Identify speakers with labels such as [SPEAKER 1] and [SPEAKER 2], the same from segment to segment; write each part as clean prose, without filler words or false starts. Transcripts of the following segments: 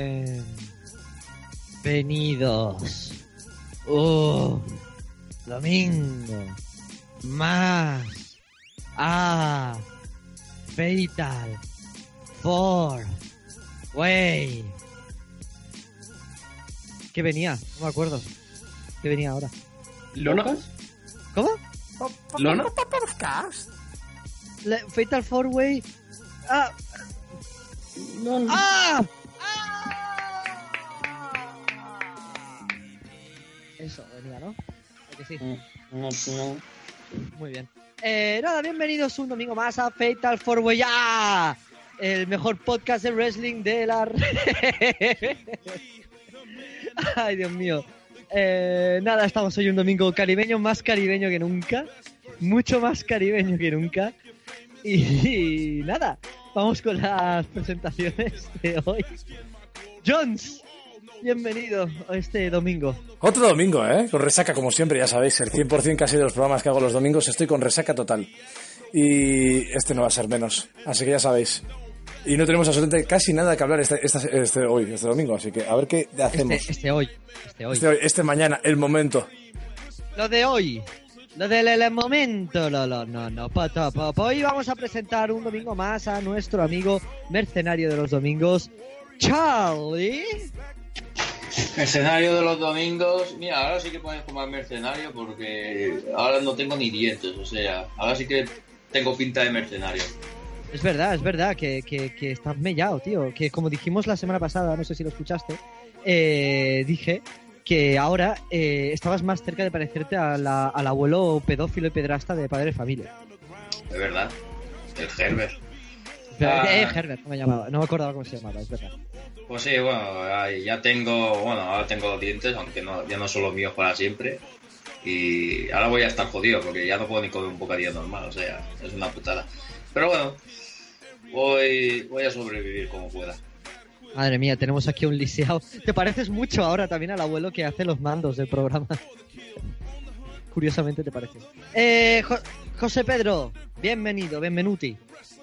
[SPEAKER 1] Bienvenidos. Domingo. Más. Fatal. 4-Way. ¿Qué venía? No me acuerdo. ¿Qué venía ahora?
[SPEAKER 2] ¿Lonas?
[SPEAKER 1] ¿Cómo?
[SPEAKER 2] ¿Lonas?
[SPEAKER 1] Fatal 4-Way.
[SPEAKER 2] No.
[SPEAKER 1] Eso venía, ¿no? ¿A que sí?
[SPEAKER 2] No.
[SPEAKER 1] Muy bien. Nada, bienvenidos un domingo más a Fatal 4-Way. ¡Ah! El mejor podcast de wrestling de la red. Ay, Dios mío. Nada, estamos hoy un domingo caribeño, más caribeño que nunca. Mucho más caribeño que nunca. Y nada, vamos con las presentaciones de hoy. Jones, bienvenido a este domingo.
[SPEAKER 3] Otro domingo, con resaca como siempre, ya sabéis, el 100% casi de los programas que hago los domingos estoy con resaca total. Y este no va a ser menos, así que ya sabéis. Y no tenemos absolutamente casi nada que hablar este domingo, así que a ver qué hacemos. Este mañana, el momento.
[SPEAKER 1] Lo de hoy. Lo del momento, no. Hoy vamos a presentar un domingo más a nuestro amigo mercenario de los domingos, Charlie.
[SPEAKER 4] Mercenario de los domingos. Mira, ahora sí que puedes tomar mercenario porque ahora no tengo ni dientes, o sea, ahora sí que tengo pinta de mercenario.
[SPEAKER 1] Es verdad que estás mellado, tío. Que como dijimos la semana pasada, no sé si lo escuchaste, dije que ahora estabas más cerca de parecerte al abuelo pedófilo y pedrasta de Padre de Familia.
[SPEAKER 4] Es verdad. El Herbert.
[SPEAKER 1] Herbert, no me llamaba. No me acordaba cómo se llamaba, es verdad.
[SPEAKER 4] Pues sí, bueno, ahora tengo los dientes, aunque ya no son los míos para siempre. Y ahora voy a estar jodido porque ya no puedo ni comer un bocadillo normal, o sea, es una putada. Pero bueno, voy a sobrevivir como pueda.
[SPEAKER 1] Madre mía, tenemos aquí un lisiado. Te pareces mucho ahora también al abuelo que hace los mandos del programa. Curiosamente te pareces. José Pedro, benvenuti.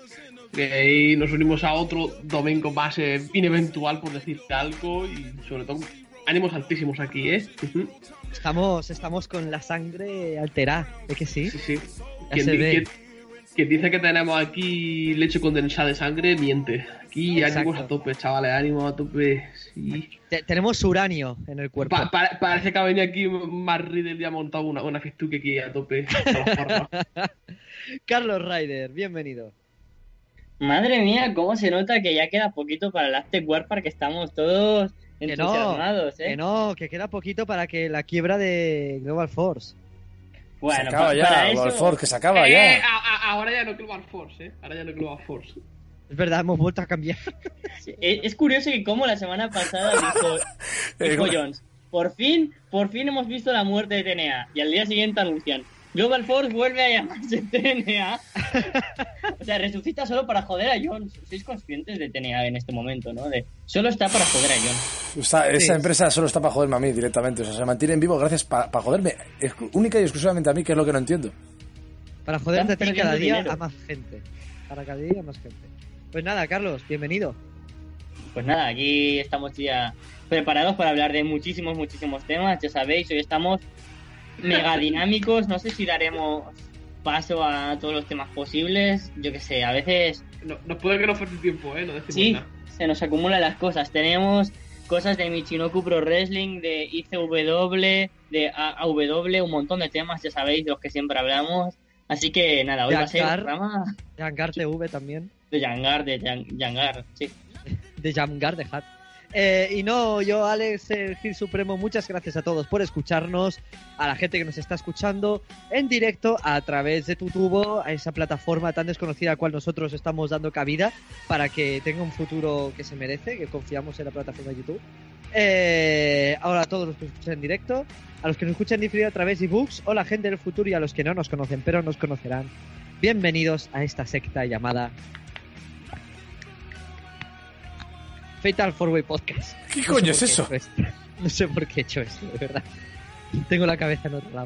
[SPEAKER 2] Y nos unimos a otro domingo más ineventual, por decirte algo, y sobre todo ánimos altísimos aquí, ¿eh?
[SPEAKER 1] Estamos con la sangre alterada, ¿es que sí?
[SPEAKER 2] Sí.
[SPEAKER 1] Quien
[SPEAKER 2] dice que tenemos aquí leche condensada de sangre, miente. Aquí ánimos a tope, chavales, ánimos a tope. Sí.
[SPEAKER 1] Tenemos uranio en el cuerpo.
[SPEAKER 2] Parece que ha venido aquí Mark Riddle y ha montado una festuque aquí a tope.
[SPEAKER 1] Carlos Ryder, bienvenido.
[SPEAKER 5] Madre mía, cómo se nota que ya queda poquito para el After Warfare, que estamos todos entusiasmados, ¿eh?
[SPEAKER 1] Que queda poquito para que la quiebra de Global Force.
[SPEAKER 5] Bueno,
[SPEAKER 3] se acaba ya, Global Force, que se acaba ya.
[SPEAKER 2] Ahora ya no Global Force, ¿eh? Ahora ya no Global Force.
[SPEAKER 1] Es verdad, hemos vuelto a cambiar.
[SPEAKER 5] Sí, es curioso que como la semana pasada dijo Jones, por fin hemos visto la muerte de TNA, y al día siguiente anuncian, Global Force vuelve a llamarse TNA. O sea, resucita solo para joder a Jones. Sois conscientes de TNA en este momento, ¿no? Solo está para joder a Jones.
[SPEAKER 3] Esa empresa solo está para joderme a mí directamente. O sea, se mantiene en vivo gracias para joderme. Es única y exclusivamente a mí, que es lo que no entiendo.
[SPEAKER 1] Para joderte a ti cada día
[SPEAKER 5] dinero.
[SPEAKER 1] a más gente. Para cada día a más gente. Pues nada, Carlos, bienvenido.
[SPEAKER 5] Pues nada, aquí estamos ya preparados para hablar de muchísimos temas. Ya sabéis, hoy estamos mega dinámicos. No sé si daremos paso a todos los temas posibles. Yo qué sé, a veces...
[SPEAKER 2] Nos puede que no falte tiempo, ¿eh? No decimos
[SPEAKER 5] sí,
[SPEAKER 2] nada.
[SPEAKER 5] se nos acumulan las cosas. Tenemos cosas de Michinoku Pro Wrestling, de ICW, de AW, un montón de temas, ya sabéis, de los que siempre hablamos. Así que nada, hoy va a ser un programa...
[SPEAKER 1] Yangar TV también.
[SPEAKER 5] De Yangar, sí.
[SPEAKER 1] De Yangar de Hat. Y no, yo, Alex, el Gil Supremo, muchas gracias a todos por escucharnos, a la gente que nos está escuchando en directo a través de Tutubo, a esa plataforma tan desconocida a la cual nosotros estamos dando cabida para que tenga un futuro que se merece, que confiamos en la plataforma de YouTube. Ahora a todos los que nos escuchan en directo, a los que nos escuchan diferido a través de ebooks, o la gente del futuro y a los que no nos conocen pero nos conocerán. Bienvenidos a esta secta llamada Fatal 4-Way Podcast.
[SPEAKER 3] ¿Qué coño es eso?
[SPEAKER 1] No sé por qué he hecho eso, de verdad. Tengo la cabeza en otro lado.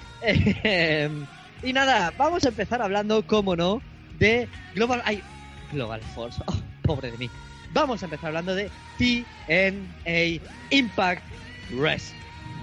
[SPEAKER 1] Y nada, vamos a empezar hablando, como no, de Global Force. Oh, pobre de mí. vamos a empezar hablando de TNA Impact Wrestling.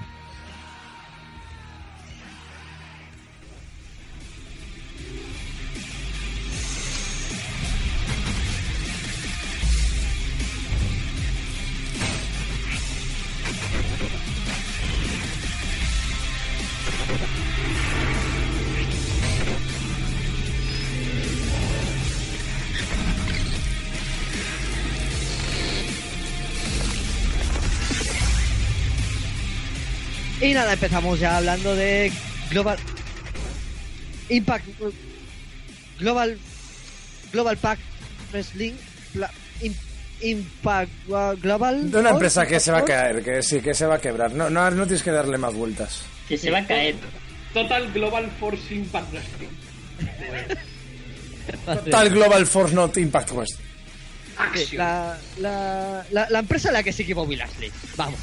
[SPEAKER 1] Y nada, empezamos ya hablando de Global Impact Global Pack Wrestling Impact Global.
[SPEAKER 3] De una empresa que se va a caer, que sí, que se va a quebrar. No tienes que darle más vueltas.
[SPEAKER 5] Que se va a caer.
[SPEAKER 2] Total Global Force Impact Wrestling.
[SPEAKER 3] Total Global Force Not Impact Wrestling.
[SPEAKER 1] La empresa en la que sigue Bobby Lashley. Vamos.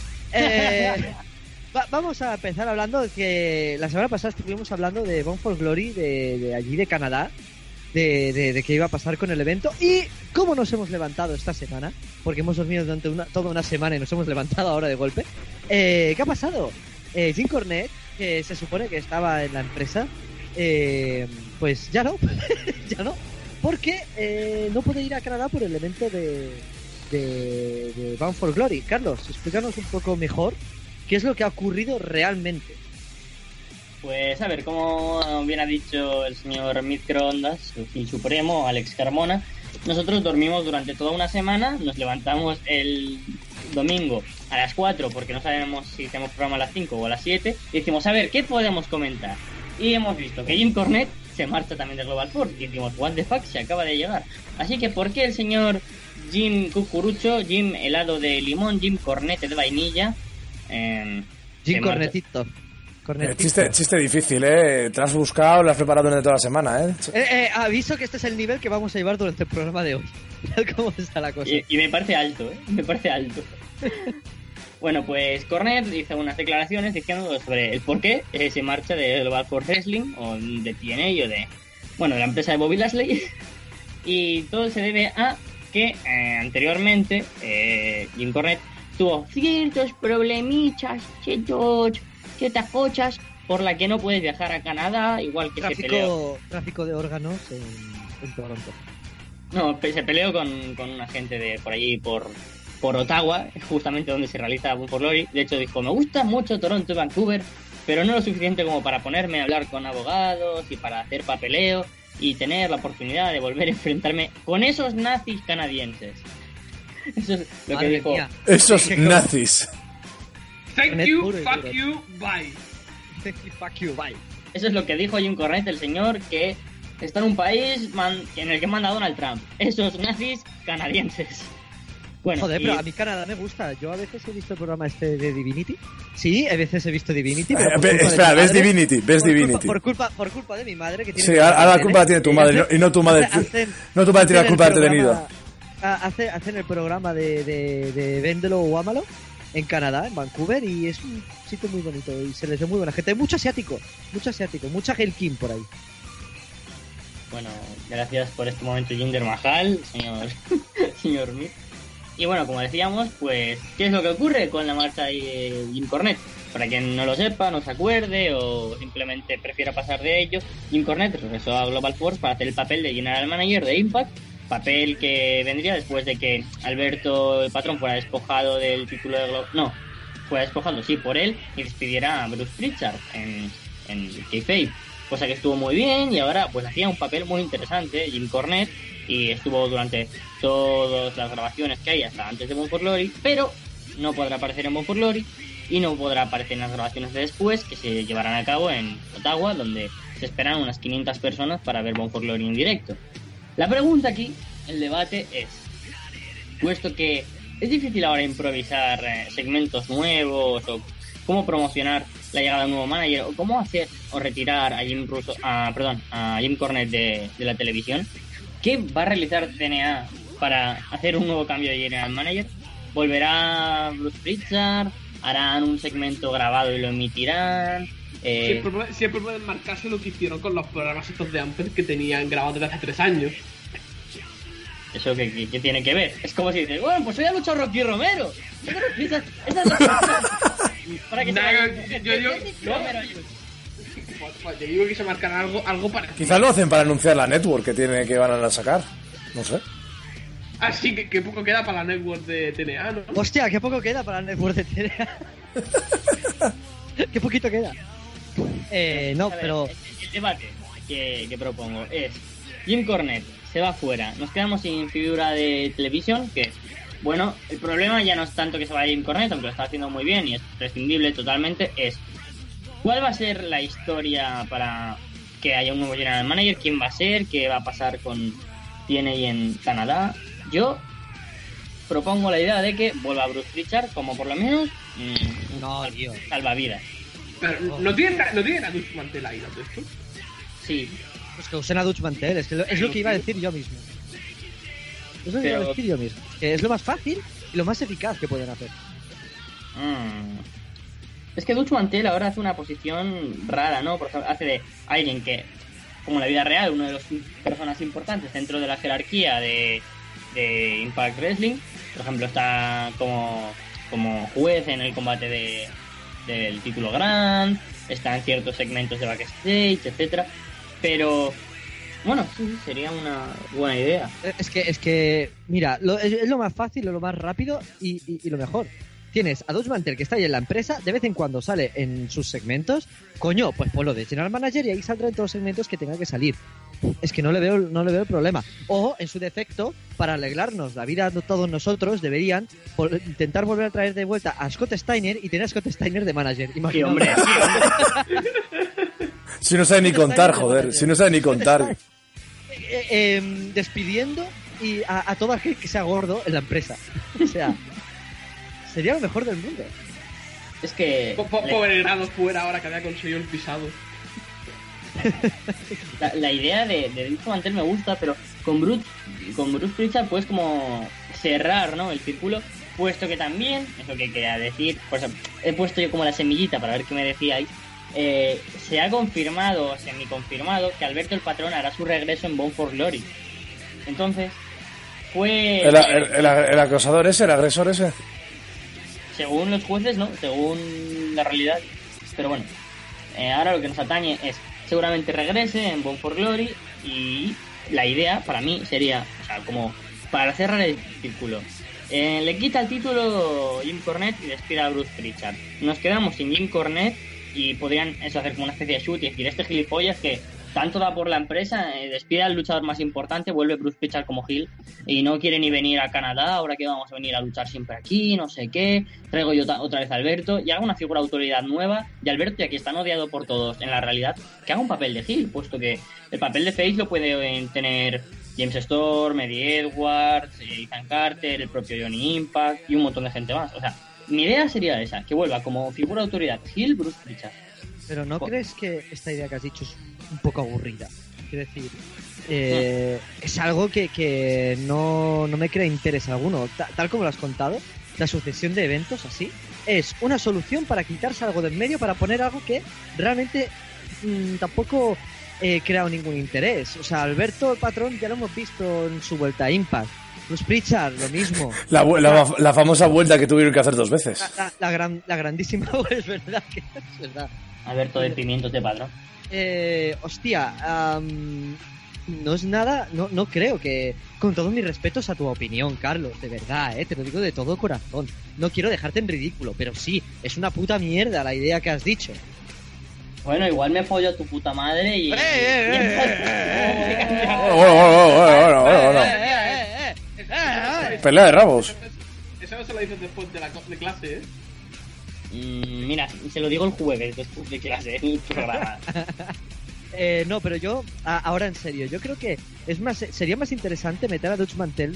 [SPEAKER 1] Vamos a empezar hablando de que la semana pasada estuvimos hablando de Bound for Glory de allí de Canadá, de qué iba a pasar con el evento y cómo nos hemos levantado esta semana, porque hemos dormido durante toda una semana y nos hemos levantado ahora de golpe. ¿Qué ha pasado? Jim Cornette, que se supone que estaba en la empresa, pues ya no, ya no, porque no puede ir a Canadá por el evento de Bound for Glory. Carlos, explícanos un poco mejor ¿qué es lo que ha ocurrido realmente?
[SPEAKER 5] Pues a ver, como bien ha dicho el señor Microondas, el supremo, Alex Carmona, nosotros dormimos durante toda una semana, nos levantamos el domingo a las 4 porque no sabemos si hacemos programa a las 5 o a las 7 y decimos, a ver, ¿qué podemos comentar? Y hemos visto que Jim Cornette se marcha también de Global Force y decimos, what the fuck, se acaba de llegar. Así que, ¿por qué el señor Jim Cucurucho, Jim helado de limón, Jim Cornette de vainilla?
[SPEAKER 1] Jim Cornetito.
[SPEAKER 3] Chiste difícil, ¿eh? Te lo has buscado, lo has preparado durante toda la semana, ¿eh?
[SPEAKER 1] Aviso que este es el nivel que vamos a llevar durante el programa de hoy. ¿Cómo está la cosa?
[SPEAKER 5] Y me parece alto, ¿eh? Me parece alto. Bueno, pues Cornette hizo unas declaraciones diciendo sobre el por qué se marcha de Global Force Wrestling, o de TNA, o de... Bueno, la empresa de Bobby Lashley. Y todo se debe a que anteriormente Jim Cornette tuvo ciertos problemichas, ciertas cochas por la que no puedes viajar a Canadá, igual que se peleó.
[SPEAKER 1] Tráfico de órganos en Toronto.
[SPEAKER 5] No, se peleó con una gente de por allí, por Ottawa, justamente donde se realiza Bound for Glory. De hecho dijo, me gusta mucho Toronto y Vancouver, pero no lo suficiente como para ponerme a hablar con abogados y para hacer papeleo y tener la oportunidad de volver a enfrentarme con esos nazis canadienses. Eso es lo que dijo.
[SPEAKER 3] Mía. Esos nazis.
[SPEAKER 2] Thank you, fuck you, bye.
[SPEAKER 1] Thank you, fuck you, bye.
[SPEAKER 5] Eso es lo que dijo Jim Cornette, el señor que está en un país en el que manda Donald Trump. Esos nazis canadienses. Bueno,
[SPEAKER 1] joder, pero a mí Canadá me gusta. Yo a veces he visto el programa este de Divinity. Sí, a veces he visto Divinity.
[SPEAKER 3] Espera, ves Divinity,
[SPEAKER 1] Por culpa de mi madre que tiene.
[SPEAKER 3] Sí, ahora la culpa la tiene tu madre y no tu madre. No tu madre tiene la culpa de haberte tenido.
[SPEAKER 1] Hacen el programa de Véndelo o Ámalo en Canadá, en Vancouver, y es un sitio muy bonito y se les ve muy buena gente. Hay mucho asiático, mucha Helkin por ahí.
[SPEAKER 5] Bueno, gracias por este momento Jinder Mahal, señor Mick. Y bueno, como decíamos, pues, ¿qué es lo que ocurre con la marcha de Jim Cornette? Para quien no lo sepa, no se acuerde o simplemente prefiera pasar de ello, Jim Cornette regresó a Global Force para hacer el papel de General Manager de Impact, papel que vendría después de que Alberto el Patrón fuera despojado del título de Global... No, fuera despojado, sí, por él, y despidiera a Bruce Pritchard en Kayfabe, cosa que estuvo muy bien y ahora pues hacía un papel muy interesante Jim Cornette y estuvo durante todas las grabaciones que hay hasta antes de Bound for Glory, pero no podrá aparecer en Bound for Glory y no podrá aparecer en las grabaciones de después que se llevarán a cabo en Ottawa, donde se esperan unas 500 personas para ver Bound for Glory en directo. La pregunta aquí, el debate es, puesto que es difícil ahora improvisar segmentos nuevos o cómo promocionar la llegada de un nuevo manager o cómo hacer o retirar a Jim Cornette de la televisión, ¿qué va a realizar TNA para hacer un nuevo cambio de general manager? ¿Volverá Bruce Pritchard? ¿Harán un segmento grabado y lo emitirán?
[SPEAKER 2] Siempre pueden marcarse lo que hicieron con los programas estos de Amper que tenían grabados desde hace 3 años.
[SPEAKER 5] ¿Eso qué tiene que ver? Es como si dices, bueno, pues hoy ha luchado Rocky Romero. Esa es la cosa. Para que
[SPEAKER 2] Te digo que se marcará algo para...
[SPEAKER 3] Quizás lo hacen para anunciar la network que van a sacar. No sé.
[SPEAKER 2] Así que poco queda para la network de TNA, ¿no?
[SPEAKER 1] Hostia, qué poco queda para la network de TNA. Qué poquito queda. No, pero...
[SPEAKER 5] El debate que propongo es... Jim Cornette se va fuera. Nos quedamos sin figura de televisión, que... Bueno, el problema ya no es tanto que se vaya Jim Cornette, aunque lo está haciendo muy bien y es prescindible totalmente, es... ¿Cuál va a ser la historia para que haya un nuevo general manager? ¿Quién va a ser? ¿Qué va a pasar con TNA en Canadá? Yo propongo la idea de que vuelva Bruce Pritchard como por lo menos salvavidas.
[SPEAKER 2] Pero ¿no tienen a Dutch Mantel ahí, ¿no? Esto?
[SPEAKER 5] Sí.
[SPEAKER 1] Pues que usen a Dutch Mantel, es lo que iba a decir yo mismo. Es lo que iba a decir yo mismo. Que es lo más fácil y lo más eficaz que pueden hacer.
[SPEAKER 5] Es que Dutch Mantel ahora hace una posición rara, ¿no? Por ejemplo, hace de alguien que, como en la vida real, uno de los personas importantes dentro de la jerarquía de Impact Wrestling. Por ejemplo, está como juez en el combate del título Grand, está en ciertos segmentos de backstage, etcétera. Pero bueno, sí, sería una buena idea.
[SPEAKER 1] Es que mira, es lo más fácil, lo más rápido y lo mejor. Tienes a Dutch Mantel que está ahí en la empresa, de vez en cuando sale en sus segmentos, coño, pues ponlo de General Manager y ahí saldrá en todos los segmentos que tenga que salir. Es que no le veo el problema. O, en su defecto, para alegrarnos la vida de todos nosotros, deberían intentar volver a traer de vuelta a Scott Steiner y tener a Scott Steiner de manager.
[SPEAKER 5] Sí, hombre.
[SPEAKER 3] Si no sabe ni contar, joder, si no sabe ni contar.
[SPEAKER 1] Despidiendo y a todo aquel que sea gordo en la empresa. O sea... Sería lo mejor del mundo.
[SPEAKER 5] Es que...
[SPEAKER 2] Pobre grado fuera ahora que había conseguido el pisado.
[SPEAKER 5] La idea de Dutch Mantel me gusta, pero con Bruce Pritchard puedes como cerrar, ¿no?, el círculo, puesto que también, es lo que quería decir, por eso he puesto yo como la semillita para ver qué me decíais. Se ha confirmado, semi-confirmado, que Alberto el Patrón hará su regreso en Bound for Glory. Entonces, fue...
[SPEAKER 3] ¿El acosador ese, el agresor ese?
[SPEAKER 5] Según los jueces, ¿no? Según la realidad. Pero bueno, ahora lo que nos atañe es seguramente regrese en Bound for Glory y la idea para mí sería, o sea, como para cerrar el círculo. Le quita el título Jim Cornette y despida a Bruce Pritchard. Nos quedamos sin Jim Cornette y podrían hacer como una especie de shoot y decir, este gilipollas que tanto da por la empresa, despide al luchador más importante, vuelve Bruce Pritchard como heel y no quiere ni venir a Canadá, ahora que vamos a venir a luchar siempre aquí, no sé qué, traigo yo otra vez a Alberto y haga una figura de autoridad nueva y Alberto, ya que está odiado por todos en la realidad, que haga un papel de heel, puesto que el papel de face lo puede tener James Storm, Eddie Edwards, Ethan Carter, el propio Johnny Impact y un montón de gente más. O sea, mi idea sería esa, que vuelva como figura de autoridad heel Bruce Pritchard.
[SPEAKER 1] Pero ¿no crees que esta idea que has dicho es un poco aburrida? Quiero decir, es algo que no me crea interés alguno. Tal como lo has contado, la sucesión de eventos así es una solución para quitarse algo del medio, para poner algo que realmente tampoco crea ningún interés. O sea, Alberto el Patrón ya lo hemos visto en su vuelta a Impact. Bruce Pritchard, lo mismo.
[SPEAKER 3] La famosa vuelta que tuvieron que hacer 2 veces.
[SPEAKER 1] La grandísima, es verdad que es verdad.
[SPEAKER 5] Alberto de Pimientos de Patrón.
[SPEAKER 1] Hostia, no es nada, no creo que... Con todos mis respetos a tu opinión, Carlos, de verdad, te lo digo de todo corazón. No quiero dejarte en ridículo, pero sí, es una puta mierda la idea que has dicho.
[SPEAKER 5] Bueno, igual me follo a tu puta madre y...
[SPEAKER 3] Pelea de rabos.
[SPEAKER 2] Esa no se la dices después de clase,
[SPEAKER 5] Mira, se lo digo el jueves después de clase, el programa.
[SPEAKER 1] No, pero yo, ahora en serio, yo creo que sería más interesante meter a Dutch Mantel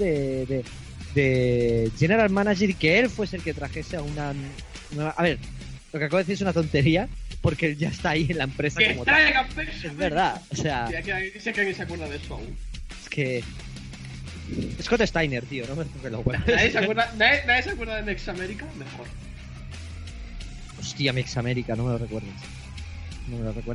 [SPEAKER 1] de General Manager y que él fuese el que trajese a una... A ver, lo que acabo de decir es una tontería, porque él ya está ahí en la empresa como tal. Es verdad, o sea...
[SPEAKER 2] Sé que alguien se acuerda de eso aún.
[SPEAKER 1] Es que... Scott Steiner, tío, no me toques los huevos.
[SPEAKER 2] ¿Nadie se acuerda de Next America? Mejor.
[SPEAKER 1] Hostia, Mix América, no me lo recuerdes.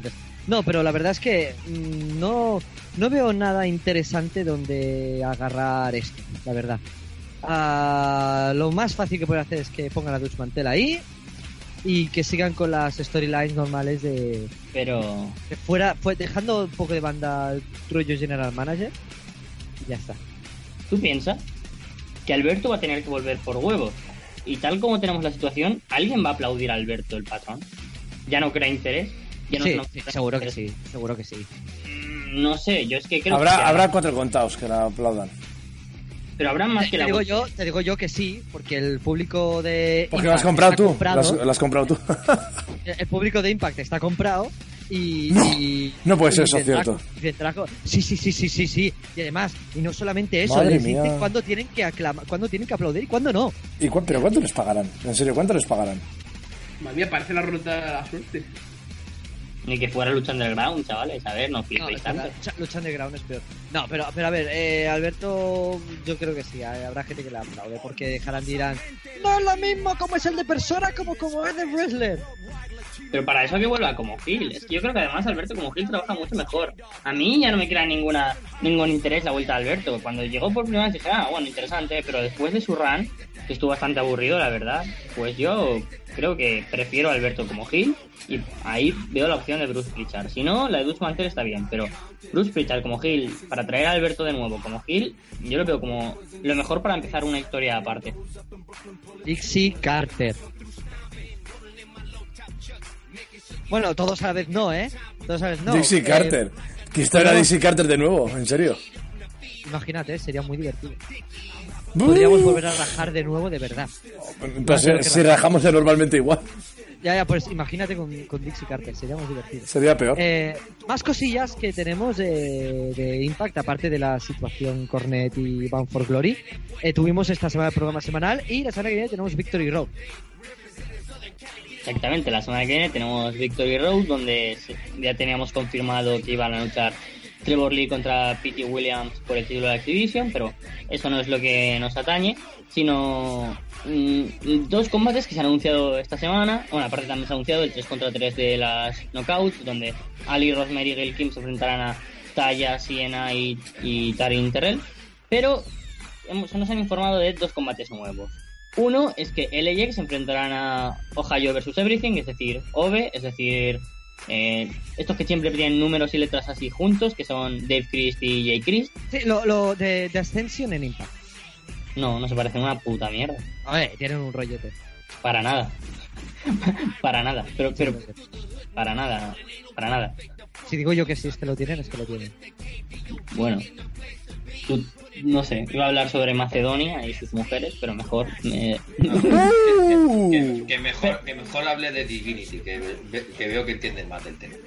[SPEAKER 1] No, pero la verdad es que no veo nada interesante donde agarrar esto, la verdad. Lo más fácil que pueden hacer es que pongan a Dutch Mantel ahí y que sigan con las storylines normales de...
[SPEAKER 5] Pero...
[SPEAKER 1] Fue dejando un poco de banda el rollo General Manager y ya está.
[SPEAKER 5] ¿Tú piensas que Alberto va a tener que volver por huevos? Y tal como tenemos la situación, ¿alguien va a aplaudir a Alberto, el patrón? ¿Ya no crea interés? ¿Ya no
[SPEAKER 1] Sí,
[SPEAKER 5] no-
[SPEAKER 1] seguro que sí, seguro que sí.
[SPEAKER 5] No sé, yo es que creo que...
[SPEAKER 3] Habrá 4 contados que la aplaudan.
[SPEAKER 5] Pero habrá más que la...
[SPEAKER 1] Te digo yo que sí, porque el público de...
[SPEAKER 3] Porque lo has
[SPEAKER 1] Impact
[SPEAKER 3] comprado
[SPEAKER 1] está
[SPEAKER 3] tú.
[SPEAKER 1] comprado.
[SPEAKER 3] Lo has comprado tú.
[SPEAKER 1] El público de Impact está comprado y...
[SPEAKER 3] No puede ser eso
[SPEAKER 1] tendrá-
[SPEAKER 3] cierto.
[SPEAKER 1] Sí. Y además, y no solamente eso,
[SPEAKER 3] Madre
[SPEAKER 1] les
[SPEAKER 3] mía.
[SPEAKER 1] dicen cuándo tienen que cuándo tienen que aplaudir y cuándo no.
[SPEAKER 3] ¿Pero cuánto les pagarán? En serio, ¿cuánto les pagarán?
[SPEAKER 2] Madre mía, parece la ruta de la suerte.
[SPEAKER 5] Ni que fuera lucha underground, chavales. A ver, no
[SPEAKER 1] No,
[SPEAKER 5] flipéis
[SPEAKER 1] es
[SPEAKER 5] tanto.
[SPEAKER 1] verdad, lucha underground es peor. No, pero a ver, Alberto, yo creo que sí, habrá gente que le aplaude, porque dejarán dirán, no es lo mismo como es el de persona como es de wrestler.
[SPEAKER 5] Pero para eso que vuelva como Gil. Es que yo creo que además Alberto como Gil trabaja mucho mejor. A mí ya no me crea ningún interés la vuelta de Alberto. Cuando llegó por primera vez dije, bueno, interesante, pero después de su run, que estuvo bastante aburrido, la verdad, pues yo creo que prefiero a Alberto como Gil y ahí veo la opción de Bruce Pritchard. Si no, la de Dutch Mantel está bien, pero Bruce Pritchard como Gil, para traer a Alberto de nuevo como Gil, yo lo veo como lo mejor para empezar una historia aparte.
[SPEAKER 1] Dixie Carter. Bueno, todos a la vez no, ¿eh? Todos a la vez no.
[SPEAKER 3] Dixie Carter. ¿Qué historia era Dixie Carter de nuevo? ¿En serio?
[SPEAKER 1] Imagínate, sería muy divertido. Podríamos volver a rajar de nuevo de verdad.
[SPEAKER 3] Pues si rajamos ya normalmente igual.
[SPEAKER 1] Ya, pues imagínate con Dixie Carter, sería muy divertido.
[SPEAKER 3] Sería peor.
[SPEAKER 1] Más cosillas que tenemos de Impact, aparte de la situación Cornette y Bound for Glory. Tuvimos esta semana el programa semanal y la semana que viene tenemos Victory Road.
[SPEAKER 5] Exactamente, la semana que viene tenemos Victory Road, donde ya teníamos confirmado que iban a luchar Trevor Lee contra Pete Williams por el título de Activision, pero eso no es lo que nos atañe, sino dos combates que se han anunciado esta semana. Bueno, aparte también se ha anunciado el 3 contra 3 de las Knockouts, donde Ali, Rosemary y Gail Kim se enfrentarán a Taya, Sienna y Taryn Terrell, pero se nos han informado de dos combates nuevos. Uno es que LAX se enfrentarán a Ohio vs Everything, es decir, OVE, es decir, estos que siempre tienen números y letras así juntos, que son Dave Christ y Jay Christ.
[SPEAKER 1] Sí, lo de Ascension en Impact.
[SPEAKER 5] No se parecen una puta mierda.
[SPEAKER 1] A ver, tienen un rollete.
[SPEAKER 5] Para nada. Para nada. Pero para nada.
[SPEAKER 1] Si digo yo que sí, es que lo tienen, es que lo tienen.
[SPEAKER 5] Bueno, no sé, iba a hablar sobre Macedonia y sus mujeres, pero mejor
[SPEAKER 4] que mejor hable de Divinity, que veo que entienden más del tema.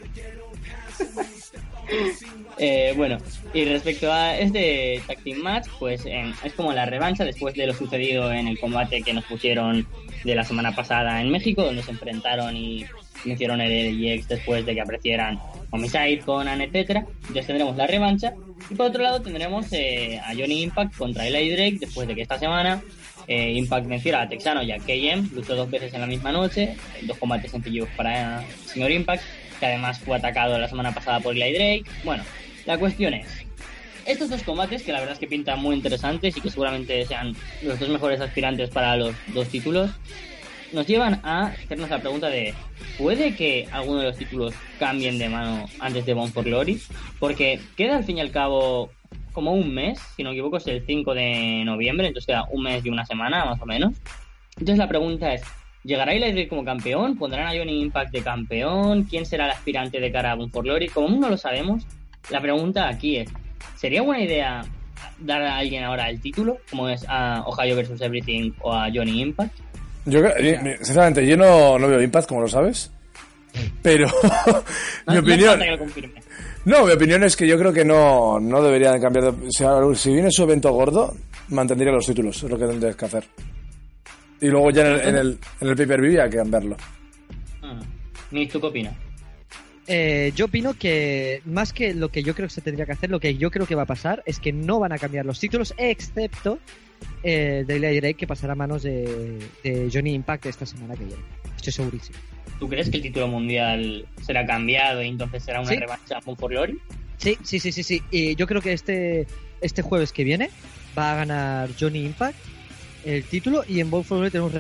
[SPEAKER 5] Bueno, y respecto a este tag team match, pues es como la revancha después de lo sucedido en el combate que nos pusieron de la semana pasada en México, donde se enfrentaron y hicieron el LAX después de que aparecieran Homicide, Conan, etcétera. Entonces tendremos la revancha. Y por otro lado tendremos a Johnny Impact contra Eli Drake, después de que esta semana Impact venciera a Texano y a KM, luchó 2 veces en la misma noche, 2 combates sencillos para el señor Impact, que además fue atacado la semana pasada por Eli Drake. Bueno, la cuestión es, estos dos combates, que la verdad es que pintan muy interesantes y que seguramente sean los dos mejores aspirantes para los dos títulos, nos llevan a hacernos la pregunta de ¿puede que alguno de los títulos cambien de mano antes de Bound for Glory? Porque queda al fin y al cabo como un mes, si no me equivoco es el 5 de noviembre, entonces queda un mes y una semana más o menos. Entonces la pregunta es, ¿llegará Eli Drake como campeón? ¿Pondrán a Johnny Impact de campeón? ¿Quién será el aspirante de cara a Bound for Glory? Como aún no lo sabemos, la pregunta aquí es, ¿sería buena idea dar a alguien ahora el título, como es a Ohio vs Everything o a Johnny Impact?
[SPEAKER 3] Yo, sinceramente, yo no veo Impact, como lo sabes. Pero mi opinión... No, mi opinión es que yo creo que no deberían cambiar de... Si viene su evento gordo, mantendría los títulos, es lo que tendrías que hacer. Y luego ya en el pay-per-view ya que cambiarlo.
[SPEAKER 5] ¿Ni tú qué opinas?
[SPEAKER 1] Yo opino que más que lo que yo creo que se tendría que hacer, lo que yo creo que va a pasar es que no van a cambiar los títulos, excepto de Eli Drake, que pasará a manos de Johnny Impact esta semana que viene. Estoy segurísimo.
[SPEAKER 5] ¿Tú crees que el título mundial será cambiado y entonces será una revancha Bound for Glory?
[SPEAKER 1] Sí. Y yo creo que este jueves que viene va a ganar Johnny Impact el título y en Bound for Glory tenemos...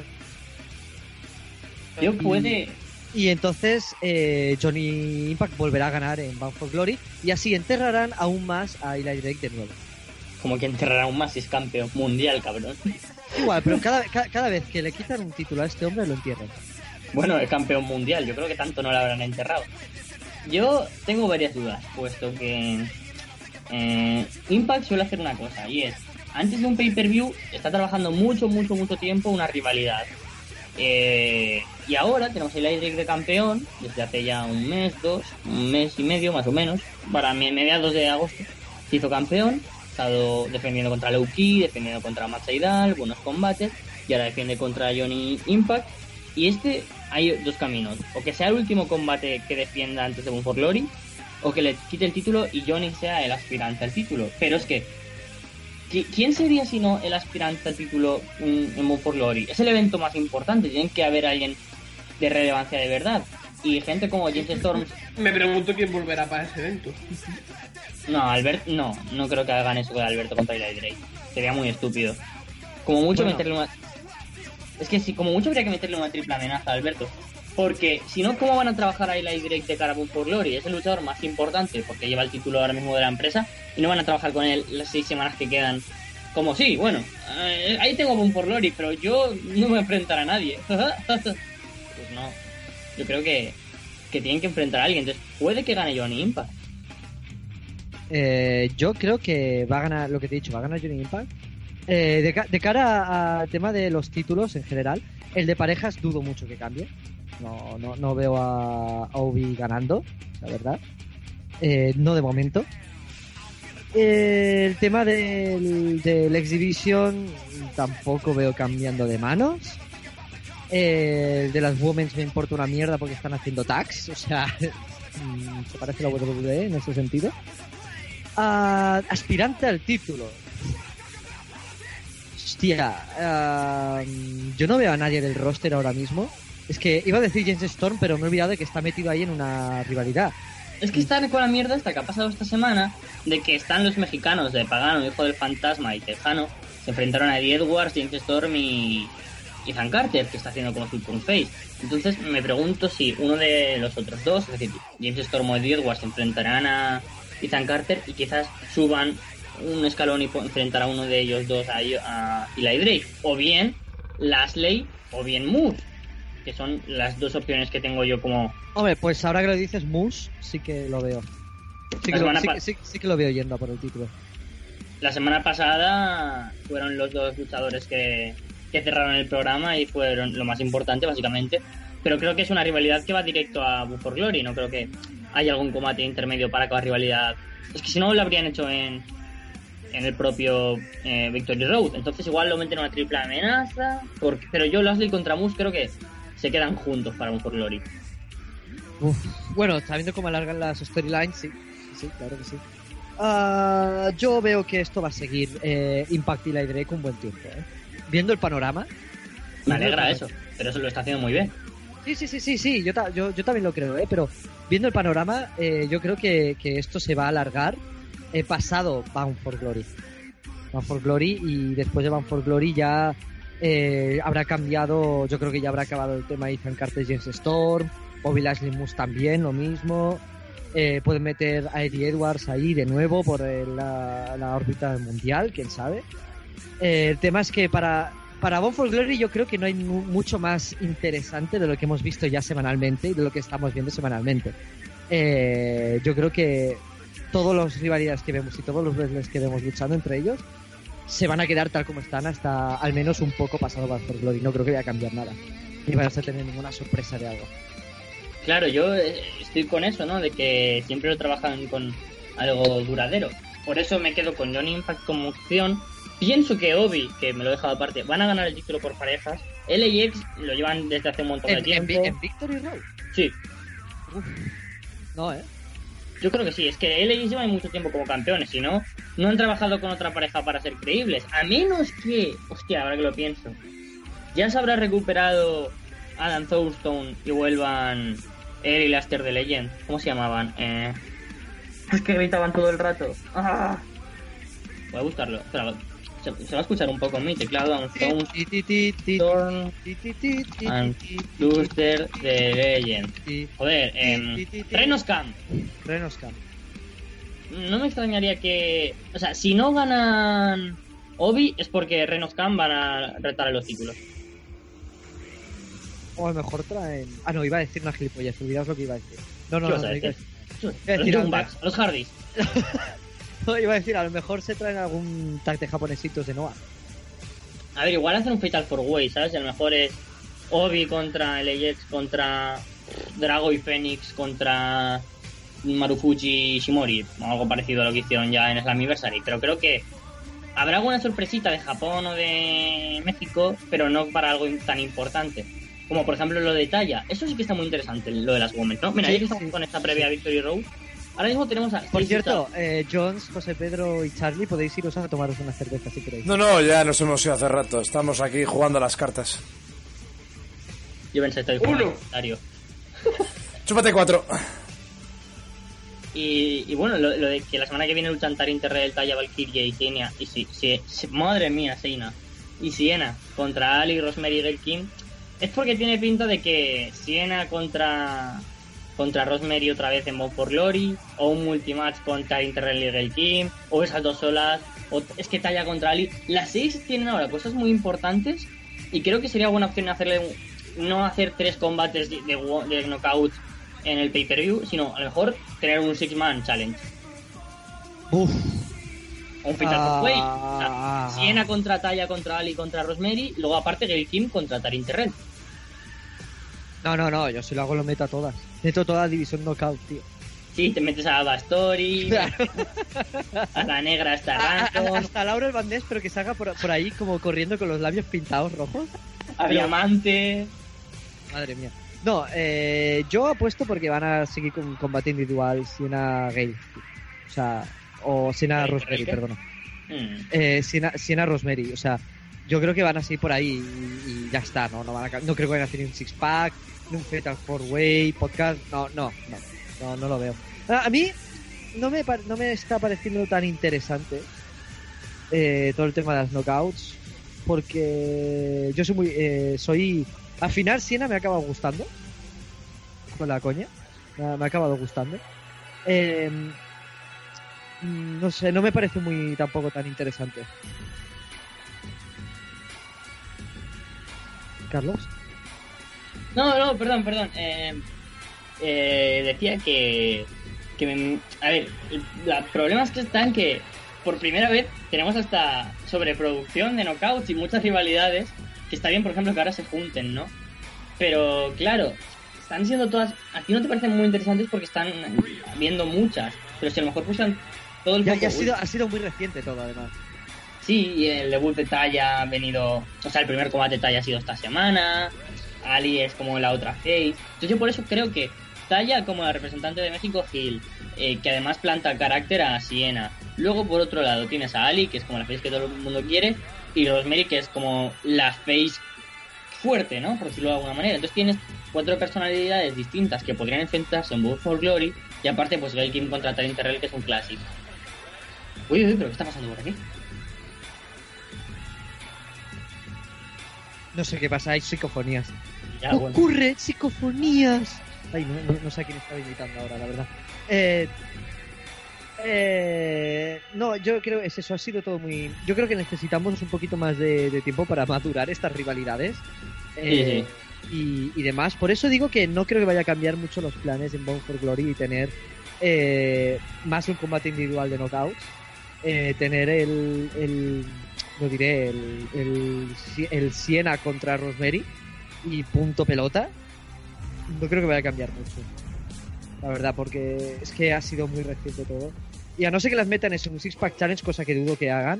[SPEAKER 1] Y entonces Johnny Impact volverá a ganar en Bound for Glory y así enterrarán aún más a Eli Drake de nuevo.
[SPEAKER 5] Como que enterrará aún más si es campeón mundial, cabrón.
[SPEAKER 1] Igual, pero cada vez que le quitan un título a este hombre lo entierran.
[SPEAKER 5] Bueno, es campeón mundial, yo creo que tanto no lo habrán enterrado. Yo tengo varias dudas, puesto que Impact suele hacer una cosa, y es, antes de un pay-per-view está trabajando mucho tiempo una rivalidad. Y ahora tenemos el Eli Drake de campeón desde hace ya un mes y medio más o menos, para mediados de agosto se hizo campeón, ha estado defendiendo contra Low Ki, defendiendo contra Matt Sydal, buenos combates, y ahora defiende contra Johnny Impact. Y hay dos caminos, o que sea el último combate que defienda antes de Bound for Glory, o que le quite el título y Johnny sea el aspirante al título. Pero es que ¿quién sería si no el aspirante al título en Bound for Glory? Es el evento más importante, tienen que haber alguien de relevancia de verdad. Y gente como James Storm...
[SPEAKER 2] Me pregunto quién volverá para ese evento.
[SPEAKER 5] No, no creo que hagan eso con Alberto contra Eli Drake. Sería muy estúpido. Como mucho meterle una... Es que sí, como mucho habría que meterle una triple amenaza a Alberto. Porque si no, ¿cómo van a trabajar a Eli Drake de cara a Bound for Glory? Es el luchador más importante porque lleva el título ahora mismo de la empresa y no van a trabajar con él las 6 semanas que quedan. Como sí, bueno, ahí tengo Bound for Glory, pero yo no me voy a enfrentar a nadie. Pues no, yo creo que tienen que enfrentar a alguien. Entonces puede que gane Johnny Impact.
[SPEAKER 1] Yo creo que va a ganar, lo que te he dicho, va a ganar Johnny Impact. De cara al tema de los títulos en general, el de parejas dudo mucho que cambie. No veo a Obi ganando, la verdad. No de momento. El tema del X-Division tampoco veo cambiando de manos. El de las Women's me importa una mierda porque están haciendo tags. O sea, se parece a la WWE en ese sentido. Aspirante al título. Hostia, yo no veo a nadie del roster ahora mismo. Es que iba a decir James Storm, pero me he olvidado de que está metido ahí en una rivalidad.
[SPEAKER 5] Es que están con la mierda esta que ha pasado esta semana, de que están los mexicanos de Pagano, Hijo del Fantasma y Tejano, se enfrentaron a Eddie Edwards, James Storm y Ethan Carter, que está haciendo como su turn face. Entonces me pregunto si uno de los otros dos, es decir, James Storm o Eddie Edwards, se enfrentarán a Ethan Carter y quizás suban un escalón y enfrentar a uno de ellos dos a Eli Drake, o bien Lashley o bien Moose, que son las dos opciones que tengo yo como...
[SPEAKER 1] Hombre, pues ahora que lo dices, Moose sí que lo veo. Sí que lo veo yendo a por el título.
[SPEAKER 5] La semana pasada fueron los dos luchadores que cerraron el programa y fueron lo más importante, básicamente. Pero creo que es una rivalidad que va directo a Bound for Glory. No creo que haya algún combate intermedio para cada rivalidad. Es que si no, lo habrían hecho en el propio Victory Road. Entonces igual lo meten en una triple amenaza. Pero yo, Lashley contra Moose, creo que se quedan juntos para Bound for Glory.
[SPEAKER 1] Bueno, sabiendo cómo alargan las storylines, sí, claro que sí. Yo veo que esto va a seguir Impact y Eli Drake un buen tiempo. Viendo el panorama.
[SPEAKER 5] Me alegra eso, pero eso lo está haciendo muy bien.
[SPEAKER 1] Sí, yo también lo creo, pero viendo el panorama, yo creo que esto se va a alargar pasado Bound for Glory. Y después de Bound for Glory ya habrá cambiado, yo creo que ya habrá acabado el tema de Ethan Carter, James Storm, Bobby Lashley, Moose también, lo mismo. Pueden meter a Eddie Edwards ahí de nuevo por la órbita mundial, quién sabe. El tema es que para Bound for Glory yo creo que no hay mucho más interesante de lo que hemos visto ya semanalmente y de lo que estamos viendo semanalmente. Yo creo que todas las rivalidades que vemos y todos los wrestlers que vemos luchando entre ellos se van a quedar tal como están hasta al menos un poco pasado Bound for Glory. No creo que vaya a cambiar nada ni vayas a tener ninguna sorpresa de algo.
[SPEAKER 5] Claro, yo estoy con eso, ¿no? De que siempre lo trabajan con algo duradero. Por eso me quedo con Johnny Impact como opción. Pienso que Obi, que me lo he dejado aparte, van a ganar el título por parejas. LAX lo llevan desde hace un montón de tiempo.
[SPEAKER 1] ¿En Victory Road?
[SPEAKER 5] Sí.
[SPEAKER 1] No, ¿eh?
[SPEAKER 5] Yo creo que sí, es que LA lleva mucho tiempo como campeones, si no, no han trabajado con otra pareja para ser creíbles. A menos que, hostia, ahora que lo pienso, ya se habrá recuperado Adam Thorstone y vuelvan él y Laster de Legend. ¿Cómo se llamaban? Es que gritaban todo el rato. ¡Ah! Voy a buscarlo. Espera, se va a escuchar un poco en mi teclado. Adam Thorstone and Laster de Legend. Joder, Renos Camp. No me extrañaría que... O sea, si no ganan Obi es porque Renos Camp van a retar a los títulos.
[SPEAKER 1] O a lo mejor traen... Ah, no, iba a decir una gilipollez, olvidaos lo que iba a decir. No,
[SPEAKER 5] a los Hardys.
[SPEAKER 1] No, iba a decir, a lo mejor se traen algún tag de japonesitos de Noah.
[SPEAKER 5] A ver, igual hacen un Fatal 4-Way, ¿sabes? A lo mejor es Obi contra LAX, contra Drago y Fénix, contra Marufuji y Shimori, o algo parecido a lo que hicieron ya en Slammiversary, pero creo que habrá alguna sorpresita de Japón o de México, pero no para algo tan importante. Como por ejemplo lo de Taya. Eso sí que está muy interesante, lo de las Women, ¿no? Mira, ya que estamos con esta previa Victory Road, ahora mismo tenemos a...
[SPEAKER 1] Por cierto, Jones, José Pedro y Charlie, podéis iros a tomaros una cerveza si queréis.
[SPEAKER 3] No, ya nos hemos ido hace rato. Estamos aquí jugando a las cartas.
[SPEAKER 5] Yo pensé, estoy jugando.
[SPEAKER 3] Chúpate 4.
[SPEAKER 5] Y bueno, lo de que la semana que viene luchan Tarin Terrell, Taya, Valkyria y Kenia. Y sí, madre mía, Seina. Y Siena contra Ali, Rosemary y Gail Kim. Es porque tiene pinta de que Siena contra Rosemary otra vez en Bound for Glory, o un multimatch contra Interrel y Gail Kim, o esas dos solas, o es que Taya contra Ali. Las 6 tienen ahora cosas muy importantes y creo que sería buena opción no hacer 3 combates de knockout en el pay-per-view, sino a lo mejor tener un 6-man challenge.
[SPEAKER 1] Uf.
[SPEAKER 5] O un Fatal 4-Way. O sea, Siena contra Taya, contra Ali, contra Rosemary, luego aparte Gail Kim contra Tarin Terrell.
[SPEAKER 1] No, yo si lo hago lo meto a todas. Meto toda la división knockout, tío.
[SPEAKER 5] Sí, te metes a Bastori, claro. A la negra hasta Ransom.
[SPEAKER 1] Hasta Laura el Bandés, pero que salga por ahí como corriendo con los labios pintados rojos.
[SPEAKER 5] A Diamante.
[SPEAKER 1] Madre mía. No, yo apuesto porque van a seguir con combate individual Siena Gale. O sea, o Siena Rosemary, perdona. Siena Rosemary, o sea, yo creo que van a seguir por ahí y ya está, no creo que vayan a hacer un 6-pack, un Fatal 4-Way, podcast, no lo veo. A mí no me está pareciendo tan interesante todo el tema de las knockouts, porque yo soy al final Siena me ha acabado gustando, con la coña, me ha acabado gustando. No sé, no me parece tampoco tan interesante. ¿Carlos?
[SPEAKER 5] No, perdón. Decía que a ver, el problema es que está en que por primera vez tenemos hasta sobreproducción de knockouts y muchas rivalidades, que está bien, por ejemplo, que ahora se junten, ¿no? Pero claro, están siendo todas, a ti no te parecen muy interesantes porque están viendo muchas, pero si a lo mejor pusieran todo el foco...
[SPEAKER 1] Ha sido muy reciente todo, además.
[SPEAKER 5] Sí, y el debut de Taya ha venido... O sea, el primer combate de Taya ha sido esta semana. Ali es como la otra face. Entonces yo por eso creo que Taya como la representante de México heel, que además planta carácter a Siena. Luego por otro lado tienes a Ali, que es como la face que todo el mundo quiere, y Rosemary, que es como la face fuerte, ¿no? Por decirlo de alguna manera. Entonces tienes 4 personalidades distintas que podrían enfrentarse en Bound for Glory, y aparte pues Gail Kim contra Tarin Terrell, que es un clásico. Uy, pero ¿qué está pasando por aquí?
[SPEAKER 1] No sé qué pasa, hay psicofonías.
[SPEAKER 5] Ya, bueno.
[SPEAKER 1] ¡Ocurre psicofonías! Ay, no sé a quién estaba imitando ahora, la verdad. No, yo creo que eso ha sido todo muy... Yo creo que necesitamos un poquito más de tiempo para madurar estas rivalidades.
[SPEAKER 5] Sí.
[SPEAKER 1] Y demás. Por eso digo que no creo que vaya a cambiar mucho los planes en Bound for Glory y tener más un combate individual de knockouts. Tener el Siena contra Rosemary y punto pelota. No creo que vaya a cambiar mucho, la verdad, porque es que ha sido muy reciente todo. Y a no ser que las metan en un 6-pack challenge, cosa que dudo que hagan,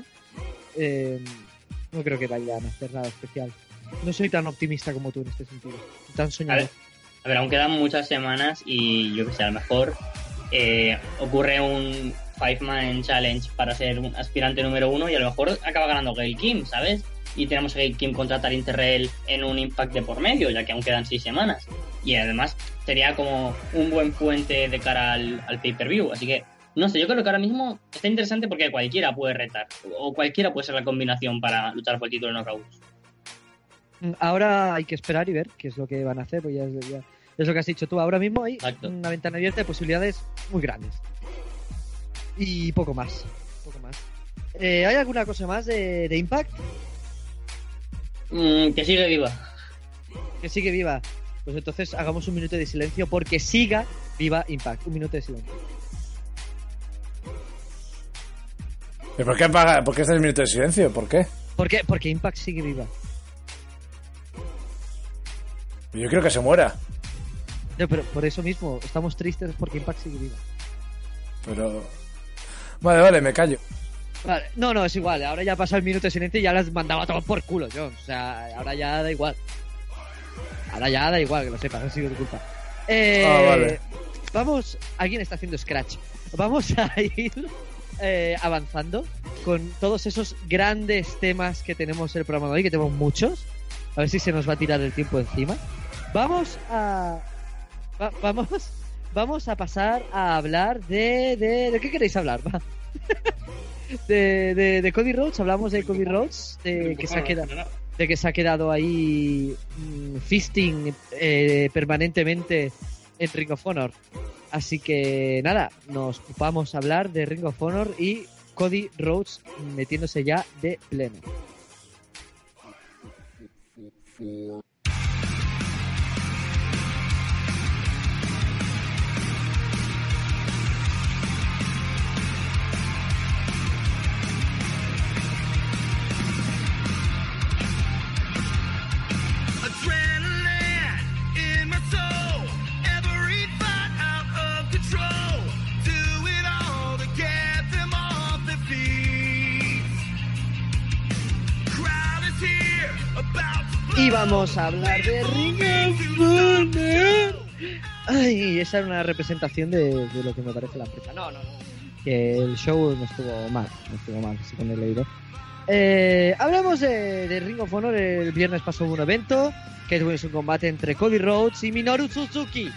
[SPEAKER 1] no creo que vayan a hacer nada especial. No soy tan optimista como tú en este sentido, tan soñador.
[SPEAKER 5] A A ver, aún quedan muchas semanas y yo que sé, a lo mejor ocurre un 5-man challenge para ser un aspirante número 1 y a lo mejor acaba ganando Gail Kim, ¿sabes? Y tenemos a Gail Kim contra Taryn Terrell en un Impact de por medio, ya que aún quedan 6 semanas. Y además sería como un buen puente de cara al pay-per-view. Así que, no sé, yo creo que ahora mismo está interesante porque cualquiera puede retar. O cualquiera puede ser la combinación para luchar por el título de Knockouts.
[SPEAKER 1] Ahora hay que esperar y ver qué es lo que van a hacer, pues ya es lo que has dicho tú. Ahora mismo hay una ventana abierta de posibilidades muy grandes. Y poco más. ¿Hay alguna cosa más de Impact?
[SPEAKER 5] Que sigue viva.
[SPEAKER 1] Que sigue viva. Pues entonces hagamos un minuto de silencio porque siga viva Impact. Un minuto de silencio.
[SPEAKER 3] ¿Pero por qué está el minuto de silencio? ¿Por qué?
[SPEAKER 1] Porque Impact sigue viva.
[SPEAKER 3] Yo creo que se muera.
[SPEAKER 1] No, pero por eso mismo, estamos tristes porque Impact sigue viva.
[SPEAKER 3] Pero... Vale, me callo.
[SPEAKER 1] Vale. No, es igual. Ahora ya pasa el minuto de silencio y ya las mandaba todo por culo, John. O sea, ahora ya da igual. Que lo sepas, ha sido tu culpa.
[SPEAKER 3] Vale.
[SPEAKER 1] Vamos... Alguien está haciendo scratch. Vamos a ir avanzando con todos esos grandes temas que tenemos en el programa de hoy, que tenemos muchos. A ver si se nos va a tirar el tiempo encima. Vamos a pasar a hablar ¿de qué queréis hablar? Va. de Cody Rhodes. Hablamos de Cody Rhodes, de que se ha quedado ahí fisting permanentemente en Ring of Honor. Así que nada, nos vamos a hablar de Ring of Honor y Cody Rhodes metiéndose ya de pleno. Y vamos a hablar de Ring of Honor. Ay, esa era una representación de lo que me parece la empresa. No. Que el show no estuvo mal, si con el leído. Hablamos de Ring of Honor. El viernes pasó un evento que es un combate entre Cody Rhodes y Minoru Suzuki.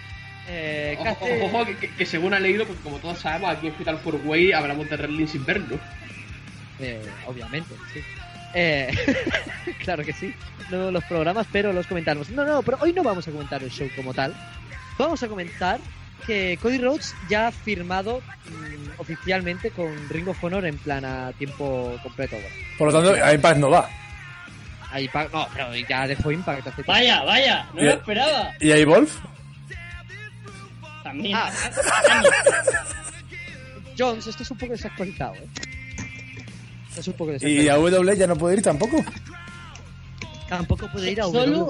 [SPEAKER 2] Ojo, que según ha leído, pues como todos sabemos, aquí en Fatal 4-Way hablamos de wrestling sin verlo.
[SPEAKER 1] Obviamente, sí. Claro que sí. No los programas, pero los comentamos. No, pero hoy no vamos a comentar el show como tal. Vamos a comentar que Cody Rhodes ya ha firmado oficialmente con Ring of Honor en plan a tiempo completo. Bueno.
[SPEAKER 3] Por lo tanto, a Impact no va.
[SPEAKER 1] A Impact, no, pero ya dejó Impact hace tiempo.
[SPEAKER 5] Vaya, no lo esperaba.
[SPEAKER 3] ¿Y a Evolve?
[SPEAKER 5] También.
[SPEAKER 1] Jones, esto es un poco desactualizado,
[SPEAKER 3] ¿Y a W ya no puede ir tampoco?
[SPEAKER 1] Tampoco puede ir a
[SPEAKER 5] solo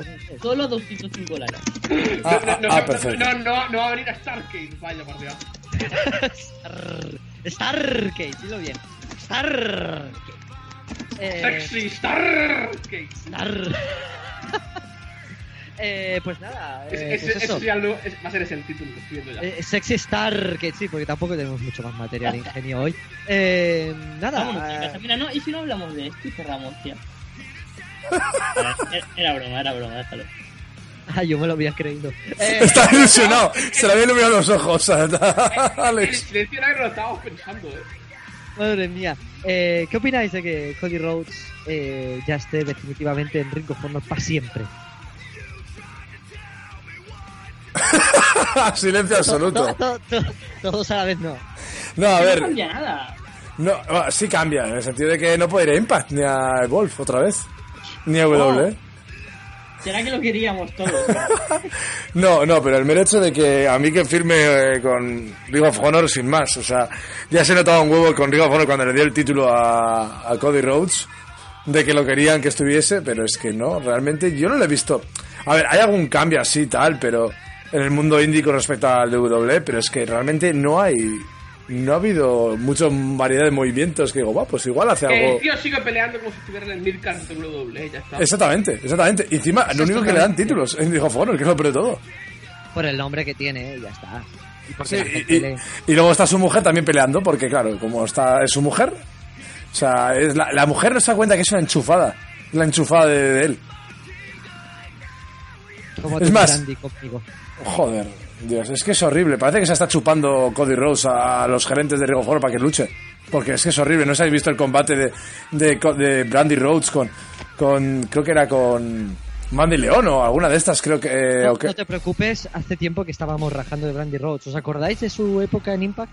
[SPEAKER 5] $205.
[SPEAKER 3] Perfecto.
[SPEAKER 2] No va a venir a Starcade, vaya por Dios.
[SPEAKER 1] Starcade, dilo bien. Starcade.
[SPEAKER 2] Sexy Starcade.
[SPEAKER 1] Pues nada.
[SPEAKER 2] Eso ya va a ser ese el título, lo estoy viendo ya.
[SPEAKER 1] Sexy Starcade, sí, porque tampoco tenemos mucho más material de ingenio hoy. Nada.
[SPEAKER 5] Vámonos, chicas. Mira, no, y si no hablamos de esto y cerramos, tía. Era broma, déjalo.
[SPEAKER 1] Yo me lo había creído.
[SPEAKER 3] Está ilusionado, se le había iluminado los ojos, Alex.
[SPEAKER 2] El silencio era que lo estábamos pensando,
[SPEAKER 1] Madre mía. ¿Qué opináis de que Cody Rhodes ya esté definitivamente en Ring of Honor para siempre?
[SPEAKER 3] Silencio absoluto.
[SPEAKER 1] Todos a la vez no.
[SPEAKER 3] No, a ver.
[SPEAKER 5] No cambia nada.
[SPEAKER 3] No, sí cambia, en el sentido de que no puede ir a Impact ni a Evolve otra vez. Ni a W.
[SPEAKER 5] ¿Será que lo queríamos todos?
[SPEAKER 3] No, pero el mero hecho de que a mí que firme con Ring of Honor sin más, o sea, ya se notaba un huevo con Ring of Honor cuando le dio el título a Cody Rhodes, de que lo querían que estuviese, pero es que no, realmente yo no lo he visto. A ver, hay algún cambio así tal, pero en el mundo indie con respecto al WWE, pero es que realmente no ha habido mucha variedad de movimientos que digo, pues igual hace algo.
[SPEAKER 2] El tío sigue peleando como si estuviera en el Midcard de WWE, ya está.
[SPEAKER 3] Exactamente. Y encima, lo único que le dan títulos en Ring of Honor, que es lo peor de todo.
[SPEAKER 1] Por el nombre que tiene, ya está. Y, porque
[SPEAKER 3] Sí,
[SPEAKER 1] la gente
[SPEAKER 3] y luego está su mujer también peleando, porque claro, como es su mujer, o sea, la mujer no se da cuenta que es una enchufada, la enchufada de él.
[SPEAKER 1] como
[SPEAKER 3] es
[SPEAKER 1] tu
[SPEAKER 3] más-
[SPEAKER 1] Brandy conmigo.
[SPEAKER 3] Joder, Dios, es que es horrible. Parece que se está chupando Cody Rhodes a los gerentes de Ring of Honor para que luche. Porque es que es horrible. ¿No os habéis visto el combate de Brandy Rhodes con creo que era con Mandy León o alguna de estas, creo que...
[SPEAKER 1] No te preocupes, hace tiempo que estábamos rajando de Brandy Rhodes. ¿Os acordáis de su época en Impact?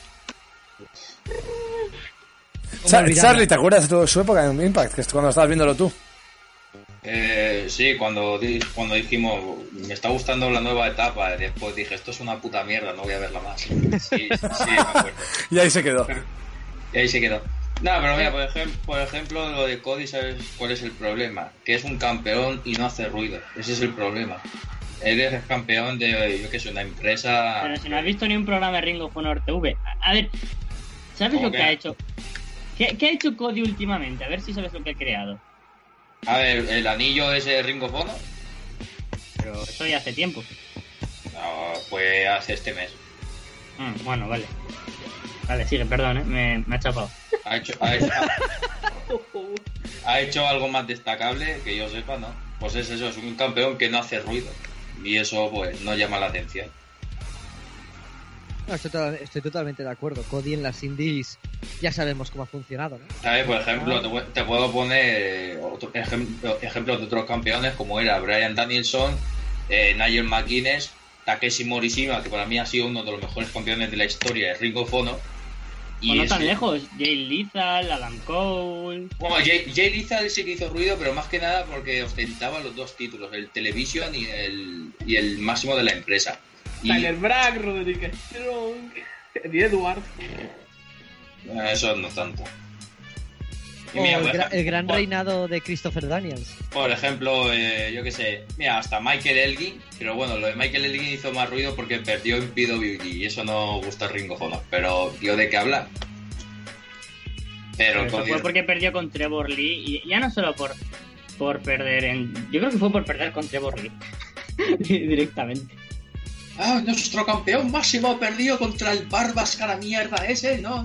[SPEAKER 1] ¿Cómo olvidarla?
[SPEAKER 3] Charlie, ¿te acuerdas de su época en Impact? Que es cuando estabas viéndolo tú.
[SPEAKER 4] Sí, cuando dijimos, me está gustando la nueva etapa, después dije, esto es una puta mierda, no voy a verla más. Sí, me acuerdo.
[SPEAKER 3] Y ahí se quedó.
[SPEAKER 4] Y ahí se quedó. No, pero mira, por ejemplo, lo de Cody, ¿sabes cuál es el problema? Que es un campeón y no hace ruido. Ese es el problema. Él es campeón de, yo que sé, una empresa...
[SPEAKER 5] Pero si no has visto ni un programa de Ring of Honor TV. A ver, ¿sabes
[SPEAKER 4] ¿Cómo
[SPEAKER 5] lo que
[SPEAKER 4] que?
[SPEAKER 5] ha hecho? ¿Qué ha hecho Cody últimamente? A ver si sabes lo que ha creado.
[SPEAKER 4] A ver, el anillo ese Ring of Honor,
[SPEAKER 5] Pero eso ya hace tiempo.
[SPEAKER 4] no, pues hace este mes.
[SPEAKER 5] Bueno, vale. Vale, sigue, perdón, me ha chapado.
[SPEAKER 4] Ha hecho algo más destacable, que yo sepa, ¿no? Pues es eso, es un campeón que no hace ruido. Y eso, pues, no llama la atención.
[SPEAKER 1] No, estoy totalmente de acuerdo. Cody en las indies ya sabemos cómo ha funcionado, ¿no?
[SPEAKER 4] ¿Sabes? Por ejemplo, te puedo poner ejemplos de otros campeones, como era Bryan Danielson, Nigel McGuinness, Takeshi Morishima, que para mí ha sido uno de los mejores campeones de la historia de Ring of Honor.
[SPEAKER 5] O no tan
[SPEAKER 4] ese-
[SPEAKER 5] lejos. Jay Lethal, Adam Cole...
[SPEAKER 4] Bueno, Jay Lethal sí que hizo ruido, pero más que nada porque ostentaba los dos títulos, el Television y el máximo de la empresa. Y
[SPEAKER 2] Tyler Brack, Roderick Strong, Eddie Edwards.
[SPEAKER 4] eso no tanto. Y
[SPEAKER 1] O
[SPEAKER 4] mira,
[SPEAKER 1] el gran reinado de Christopher Daniels.
[SPEAKER 4] por ejemplo, yo que sé, mira, hasta Michael Elgin, pero bueno, lo de Michael Elgin hizo más ruido porque perdió en PWG y eso no gusta a Ring of Honor, pero dio de qué hablar. Pero
[SPEAKER 5] Eso fue porque perdió con Trevor Lee. Y ya no solo por perder en... Yo creo que fue por perder con Trevor Lee. Directamente.
[SPEAKER 4] ¡Ah, nuestro campeón máximo perdió contra el Barbas cara mierda ese! No.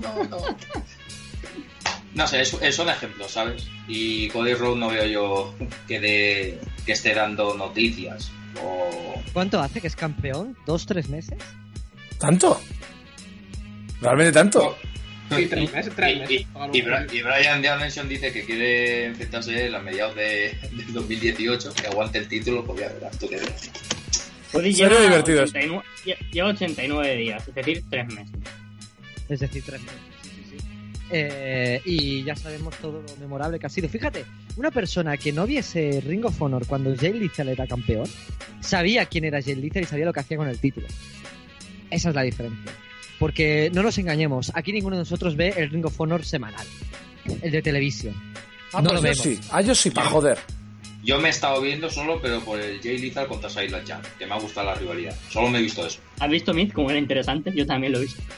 [SPEAKER 4] No sé, son ejemplos, ¿sabes? Y Cody Rhodes no veo yo que esté dando noticias.
[SPEAKER 1] ¿Cuánto hace que es campeón? ¿2-3 meses?
[SPEAKER 3] ¿Tanto? ¿Realmente tanto?
[SPEAKER 2] Sí, 3 meses.
[SPEAKER 4] Y Bryan Danielson dice que quiere enfrentarse a mediados del 2018, que aguante el título, pues ya verás tú qué ves.
[SPEAKER 5] Cody
[SPEAKER 3] Sería divertido.
[SPEAKER 5] lleva 89 días, es decir, 3 meses.
[SPEAKER 1] Es decir, 3 meses. Sí. Y ya sabemos todo lo memorable que ha sido. Fíjate, una persona que no viese Ring of Honor cuando Jay Lethal era campeón, sabía quién era Jay Lethal y sabía lo que hacía con el título. Esa es la diferencia. Porque no nos engañemos, aquí ninguno de nosotros ve el Ring of Honor semanal, el de televisión.
[SPEAKER 3] Ah,
[SPEAKER 1] no
[SPEAKER 3] pues
[SPEAKER 1] lo
[SPEAKER 3] yo
[SPEAKER 1] vemos.
[SPEAKER 3] sí. Ah, yo sí, para joder.
[SPEAKER 4] Yo me he estado viendo solo, pero por el Jay Lethal contra Silent Jan, que me ha gustado la rivalidad. Solo me he visto eso.
[SPEAKER 5] ¿Has visto Myth? Como era interesante, yo también lo he visto.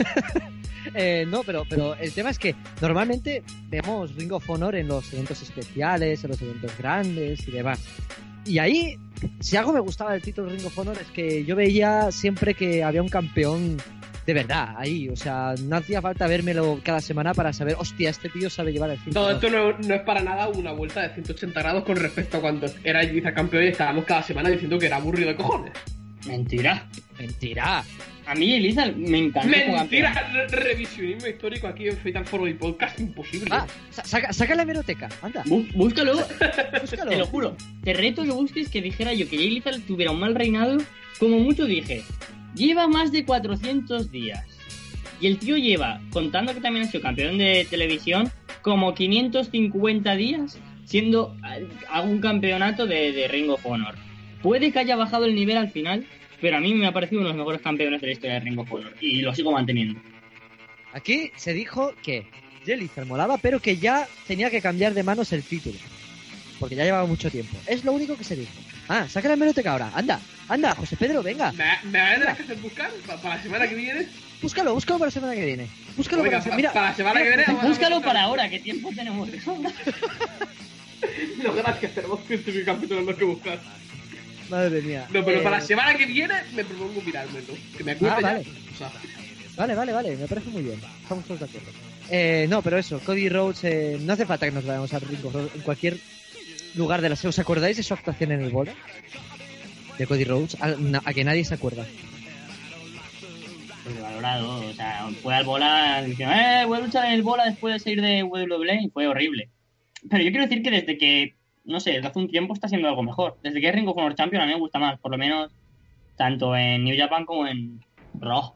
[SPEAKER 1] No, pero el tema es que normalmente vemos Ring of Honor en los eventos especiales, en los eventos grandes y demás. Y ahí, si algo me gustaba del título Ring of Honor es que yo veía siempre que había un campeón de verdad ahí. O sea, no hacía falta vérmelo cada semana para saber, hostia, este tío sabe llevar el cinturón.
[SPEAKER 2] Todo esto no es para nada una vuelta de 180 grados con respecto a cuando era vicecampeón y estábamos cada semana diciendo que era aburrido de cojones.
[SPEAKER 5] Mentira.
[SPEAKER 1] Mentira.
[SPEAKER 5] A mí Jay Lethal me encanta como campeón.
[SPEAKER 2] Mentira, revisionismo histórico aquí en Fatal Four y Podcast, imposible.
[SPEAKER 1] Ah, saca la hemeroteca, anda.
[SPEAKER 5] Búscalo.
[SPEAKER 1] Búscalo.
[SPEAKER 5] Te lo juro. Te reto que busques que dijera yo que Jay Lethal tuviera un mal reinado. Como mucho dije, lleva más de 400 días. Y el tío lleva, contando que también ha sido campeón de televisión, como 550 días siendo algún campeonato de Ring of Honor. Puede que haya bajado el nivel al final, pero a mí me ha parecido uno de los mejores campeones de la historia de Ring of Honor. Y lo sigo manteniendo.
[SPEAKER 1] Aquí se dijo que Jay Lethal molaba, pero que ya tenía que cambiar de manos el título. Porque ya llevaba mucho tiempo. Es lo único que se dijo. Ah, saca la hemeroteca ahora. Anda, José Pedro, venga.
[SPEAKER 2] ¿Me vas a tener que hacer buscar para la semana que viene?
[SPEAKER 1] Búscalo para la semana que viene. Búscalo
[SPEAKER 2] Venga, para la semana que viene. vamos a
[SPEAKER 5] Búscalo
[SPEAKER 2] buscar.
[SPEAKER 5] para ahora, ¿qué tiempo tenemos de sobra?
[SPEAKER 2] No, gracias, tenemos 100 capítulos más que buscar.
[SPEAKER 1] Madre mía.
[SPEAKER 2] No, pero para la semana que viene me propongo mirármelo. Que me acuerde ya.
[SPEAKER 1] Vale.
[SPEAKER 2] O sea,
[SPEAKER 1] Vale, me parece muy bien. Estamos todos de acuerdo. No, pero eso, Cody Rhodes, no hace falta que nos vayamos al Ring of Honor. En cualquier lugar de la SEO, ¿os acordáis de su actuación en el bola? De Cody Rhodes, a que nadie se acuerda.
[SPEAKER 5] Pues valorado, o sea, fue al bola diciendo, voy a luchar en el bola después de salir de WWE y fue horrible. Pero yo quiero decir que desde que, no sé, desde hace un tiempo está siendo algo mejor. Desde que es Ring of Honor Champion a mí me gusta más, por lo menos tanto en New Japan como en Raw.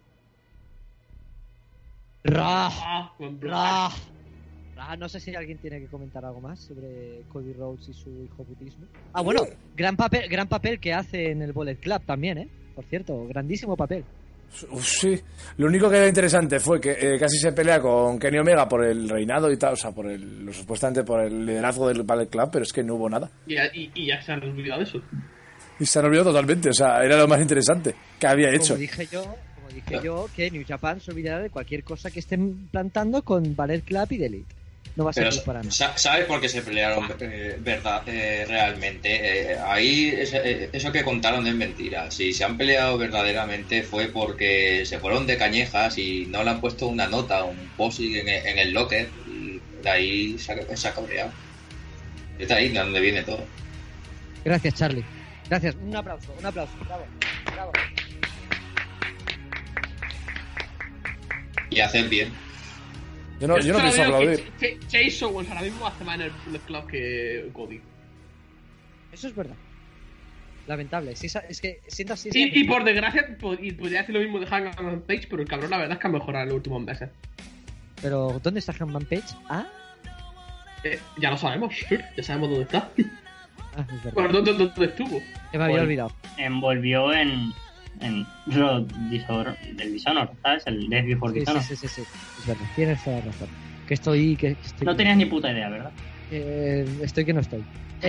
[SPEAKER 1] No sé si alguien tiene que comentar algo más sobre Cody Rhodes y su hijoputismo. Bueno, gran papel que hace en el Bullet Club también, por cierto, grandísimo papel.
[SPEAKER 3] Sí, lo único que era interesante fue que casi se pelea con Kenny Omega por el reinado y tal, o sea, supuestamente por el liderazgo del Bullet Club, pero es que no hubo nada.
[SPEAKER 2] Y ya se han olvidado de eso.
[SPEAKER 3] Y se han olvidado totalmente, o sea, era lo más interesante que había hecho.
[SPEAKER 1] Como dije yo, que New Japan se olvidará de cualquier cosa que estén plantando con Bullet Club y The Elite. No va a ser para nada.
[SPEAKER 4] ¿Sabes por qué se pelearon realmente? Ahí eso que contaron es mentira. Si se han peleado verdaderamente fue porque se fueron de cañejas y no le han puesto una nota, un posing en el locker, y de ahí se ha cabreado. Es de ahí de donde viene todo.
[SPEAKER 1] Gracias, Charlie. Gracias. Un aplauso. Bravo.
[SPEAKER 4] Y hacen bien.
[SPEAKER 3] Yo no pienso aplaudir.
[SPEAKER 2] Chase Owens ahora mismo hace más en el Bullet Club que Cody.
[SPEAKER 1] Eso es verdad. Lamentable. Es que siento así.
[SPEAKER 2] Y por desgracia, podría decir lo mismo de Hangman Page, pero el cabrón la verdad es que ha mejorado en los últimos meses.
[SPEAKER 1] Pero, ¿dónde está Hangman Page?
[SPEAKER 2] Ya lo sabemos, ya sabemos dónde está.
[SPEAKER 1] Es verdad.
[SPEAKER 2] Bueno, ¿dónde estuvo?
[SPEAKER 1] Que me había olvidado.
[SPEAKER 5] Envolvió en Road del Dishonor, ¿sabes? El Death Before Dishonor.
[SPEAKER 1] Sí. Es verdad, tienes toda la razón. Que estoy.
[SPEAKER 5] No tenías ni puta idea, ¿verdad?
[SPEAKER 1] Estoy que no estoy.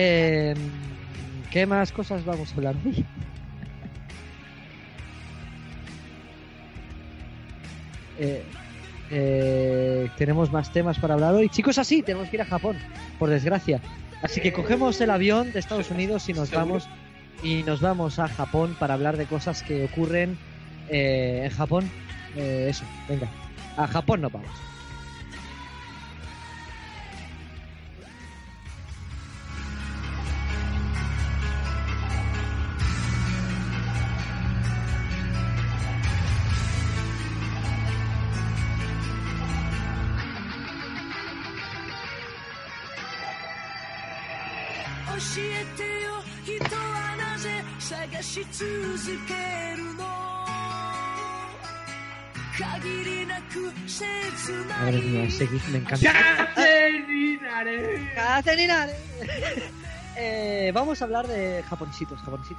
[SPEAKER 1] ¿Qué más cosas vamos a hablar hoy? Tenemos más temas para hablar hoy. Chicos, así, tenemos que ir a Japón, por desgracia. Así que cogemos el avión de Estados Unidos y nos vamos a Japón para hablar de cosas que ocurren en Japón. Eso, venga. A Japón nos vamos. Madre mía, seguid, me encanta. Vamos a hablar de japonesitos.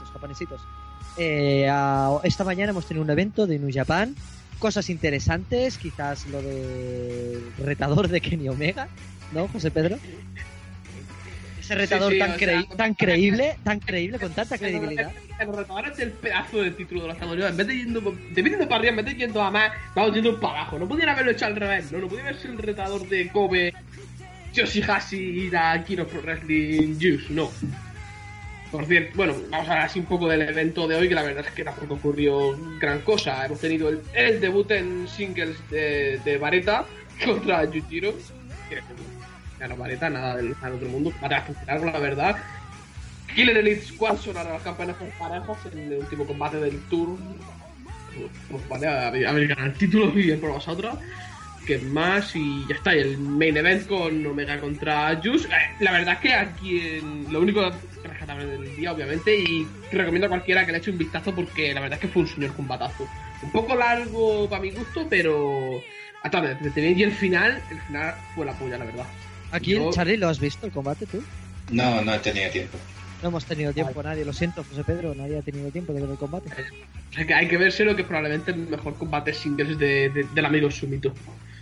[SPEAKER 1] Esta mañana hemos tenido un evento de New Japan, cosas interesantes, quizás lo del retador de Kenny Omega, ¿no, José Pedro? Ese retador tan creíble, con tanta credibilidad.
[SPEAKER 2] El retador es el pedazo del título de los Estados Unidos. En vez de yendo para arriba, en vez de yendo a más, vamos yendo para abajo. No podían haberlo hecho al revés, no podía haber sido el retador de Kobe, Yoshihashi y la Kino Pro Wrestling Juice, no. Por cierto, bueno, vamos a hablar así un poco del evento de hoy, que la verdad es que tampoco ocurrió gran cosa. Hemos tenido el debut en singles de Vareta contra Yujiro. No Vareta, nada del otro mundo, para funcionar, la verdad. Killer Elite Squad sonaron las campanas por parejas en el último combate del Tour. Pues vale, habéis ganado el título, muy bien por vosotros. Que más, y ya está, el main event con Omega contra Juice. La verdad es que aquí lo único rescatable del día, obviamente, y recomiendo a cualquiera que le eche un vistazo porque la verdad es que fue un señor combatazo. Un poco largo para mi gusto, pero hasta me entretenía, y el final fue la polla, la verdad.
[SPEAKER 1] Aquí, Charlie, ¿lo has visto el combate tú?
[SPEAKER 4] No he tenido tiempo.
[SPEAKER 1] No hemos tenido tiempo nadie, lo siento, José Pedro, nadie ha tenido tiempo de ver el combate.
[SPEAKER 2] O sea que hay que vérselo, que es probablemente el mejor combate singles del amigo Sumito.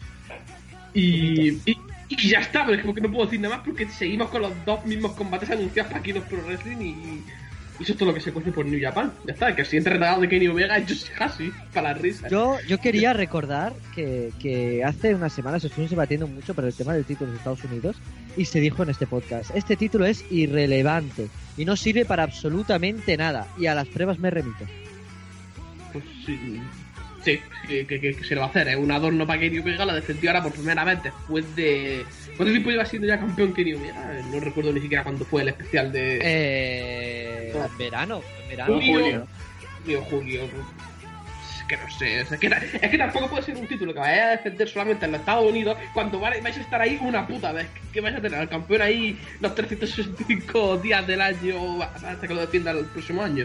[SPEAKER 2] Y ya está, pero es como que no puedo decir nada más porque seguimos con los dos mismos combates anunciados para Kino Pro Wrestling y eso es todo lo que se cuece por New Japan. Ya está, que el siguiente retador de Kenny Omega es Yoshihashi, para la risa.
[SPEAKER 1] Yo quería recordar que hace unas semanas estuvimos debatiendo mucho por el tema del título de Estados Unidos y se dijo en este podcast. Este título es irrelevante y no sirve para absolutamente nada. Y a las pruebas me remito.
[SPEAKER 2] Pues sí, que se lo va a hacer. Es un adorno para Kenny Omega. La defendió ahora por primera vez después de... ¿Cuánto tiempo lleva siendo ya campeón Kenny Omega? No recuerdo ni siquiera cuándo fue el especial de...
[SPEAKER 1] En verano.
[SPEAKER 2] Julio. Es que no sé, es que tampoco puede ser un título que vayas a defender solamente en los Estados Unidos cuando vais a estar ahí una puta vez. Que vais a tener al campeón ahí los 365 días del año hasta que lo defienda el próximo año.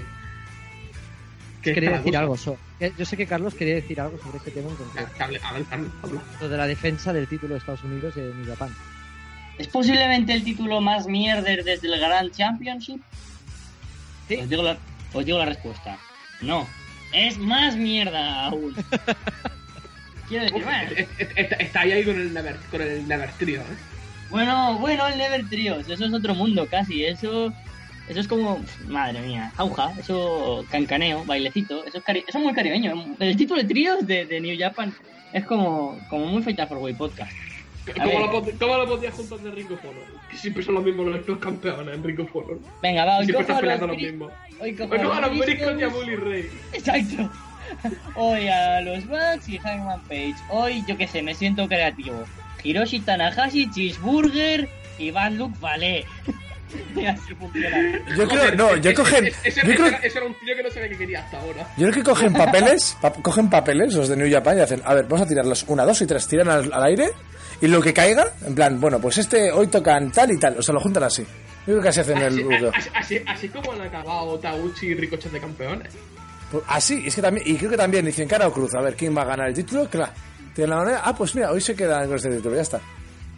[SPEAKER 1] Quería decir algo. Yo sé que Carlos quería decir algo sobre este tema en concreto.
[SPEAKER 2] Habla.
[SPEAKER 1] Lo de la defensa del título de Estados Unidos de New Japan.
[SPEAKER 5] ¿Es posiblemente el título más mierder desde el Grand Championship?
[SPEAKER 1] Sí.
[SPEAKER 5] Os digo la respuesta. No. Es más mierda aún. Quiero decir, bueno.
[SPEAKER 2] Está ahí con el Never Trio,
[SPEAKER 5] Bueno, el Never Trios. Eso es otro mundo casi. Eso es como... Madre mía. Jauja. Eso... Cancaneo. Bailecito. Eso es muy caribeño. El título de tríos de New Japan es como muy Fatal 4-Way Podcast.
[SPEAKER 2] ¿Cómo lo podías juntar de Ring of Honor? Que siempre son los mismos los campeones en Ring of Honor.
[SPEAKER 5] Venga, va, hoy
[SPEAKER 2] cojo
[SPEAKER 5] a
[SPEAKER 2] los mismos.
[SPEAKER 5] Hoy cojo
[SPEAKER 2] a los Briscoes y a Bully Ray.
[SPEAKER 5] Exacto. Hoy a los Bucks y Hangman Page. Hoy, yo qué sé, me siento creativo. Hiroshi Tanahashi, Cheeseburger y Van Luke Vale. Y así funciona.
[SPEAKER 3] Yo creo, no, yo cogen...
[SPEAKER 2] Ese era un tío que no sabía que quería hasta ahora.
[SPEAKER 3] Yo creo que cogen papeles, los de New Japan, y hacen, a ver, vamos a tirarlos 1, 2 y 3, tiran al aire, y lo que caiga, en plan, bueno, pues hoy tocan tal y tal, o sea, lo juntan así. Yo creo que así hacen el buqueo.
[SPEAKER 2] Así como han acabado Taguchi y Ricochet de campeones.
[SPEAKER 3] Pues así, es que también, y creo que también dicen cara o cruz, a ver, ¿quién va a ganar el título? Claro, tienen la manera, pues mira, hoy se quedan con este título, ya está.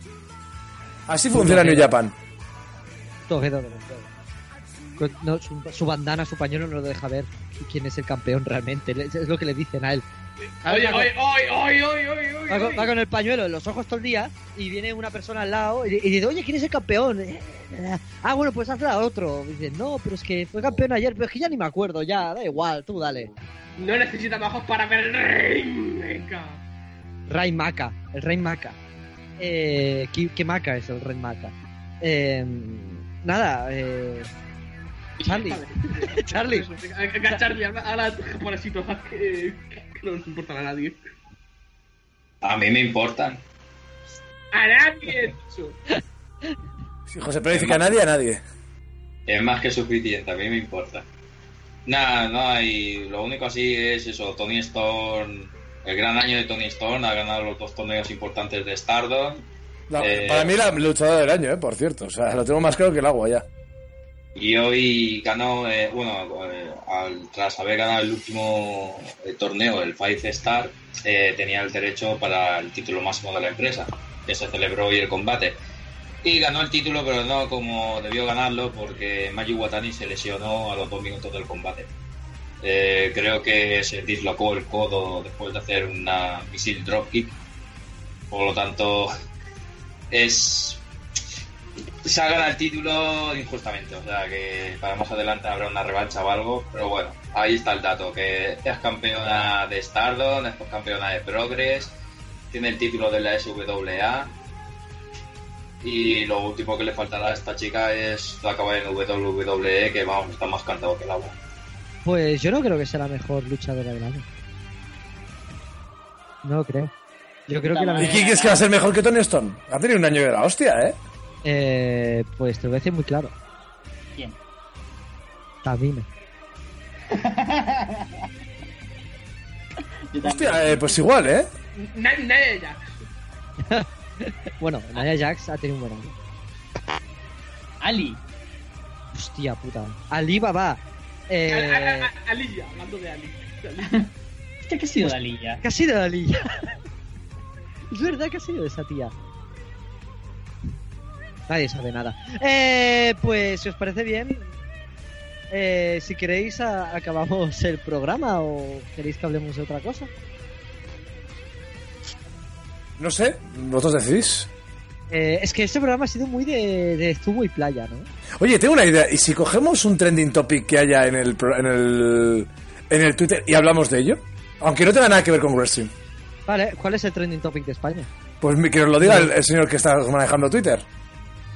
[SPEAKER 3] Así funciona New Japan.
[SPEAKER 1] Todo. No, su bandana, su pañuelo no lo deja ver quién es el campeón realmente. Es lo que le dicen a él.
[SPEAKER 2] Oye.
[SPEAKER 1] Va con el pañuelo en los ojos todo el día y viene una persona al lado y dice, oye, ¿quién es el campeón? Bueno, pues hazla a otro. Y dice, no, pero es que fue campeón ayer, pero es que ya ni me acuerdo, ya, da igual, tú dale.
[SPEAKER 2] No necesita bajos para ver el Rey
[SPEAKER 1] Maca. El Rey Maca. ¿Qué Maca es el Rey Maca? Nada, Charlie. Charlie,
[SPEAKER 2] habla japonesito que no nos importan a nadie.
[SPEAKER 4] A mí me importan.
[SPEAKER 2] A nadie, dicho.
[SPEAKER 3] Si José Pérez dice que a nadie.
[SPEAKER 4] Es más que suficiente, a mí me importa. Nada, no hay. Lo único así es eso, Tony Storm. El gran año de Tony Storm, ha ganado los 2 torneos importantes de Stardom.
[SPEAKER 3] No, para mí la luchadora del año, por cierto. O sea, lo tengo más claro que el agua ya.
[SPEAKER 4] Y hoy ganó, tras haber ganado el último torneo, el Five Star, tenía el derecho para el título máximo de la empresa, que se celebró hoy el combate. Y ganó el título, pero no como debió ganarlo, porque Mayu Iwatani se lesionó a los 2 minutos del combate. Creo que se dislocó el codo después de hacer una missile dropkick. Por lo tanto... se ha ganado el título injustamente, o sea que para más adelante habrá una revancha o algo, pero bueno, ahí está el dato, que es campeona de Stardom, es campeona de Progress, tiene el título de la SWA y lo último que le faltará a esta chica es acabar en WWE, que vamos, está más cantado que el agua.
[SPEAKER 1] Pues yo no creo que sea la mejor luchadora del año. No lo creo. Yo creo que la
[SPEAKER 3] ¿Y quién crees que va a ser mejor que Tony Storm? Ha tenido un año de la hostia,
[SPEAKER 1] pues te lo voy a decir muy claro.
[SPEAKER 5] ¿Quién?
[SPEAKER 1] Tamina.
[SPEAKER 3] Hostia, pues igual,
[SPEAKER 2] Nia Jax.
[SPEAKER 1] Bueno, Nia Jax ha tenido un buen año.
[SPEAKER 5] Ali.
[SPEAKER 1] Hostia puta. Ali Baba.
[SPEAKER 2] Aliyah, hablando de Ali.
[SPEAKER 5] ¿Qué ha sido de Aliyah?
[SPEAKER 1] ¿Qué ha sido de Aliyah? Es verdad que ha sido de esa tía. Nadie sabe nada. Pues si os parece bien, si queréis acabamos el programa o queréis que hablemos de otra cosa.
[SPEAKER 3] No sé, vosotros decidís.
[SPEAKER 1] Es que este programa ha sido muy de zumo y playa, ¿no?
[SPEAKER 3] Oye, tengo una idea. ¿Y si cogemos un trending topic que haya en el Twitter y hablamos de ello? Aunque no tenga nada que ver con wrestling.
[SPEAKER 1] Vale, ¿cuál es el trending topic de España?
[SPEAKER 3] Pues que os lo diga el señor que está manejando Twitter.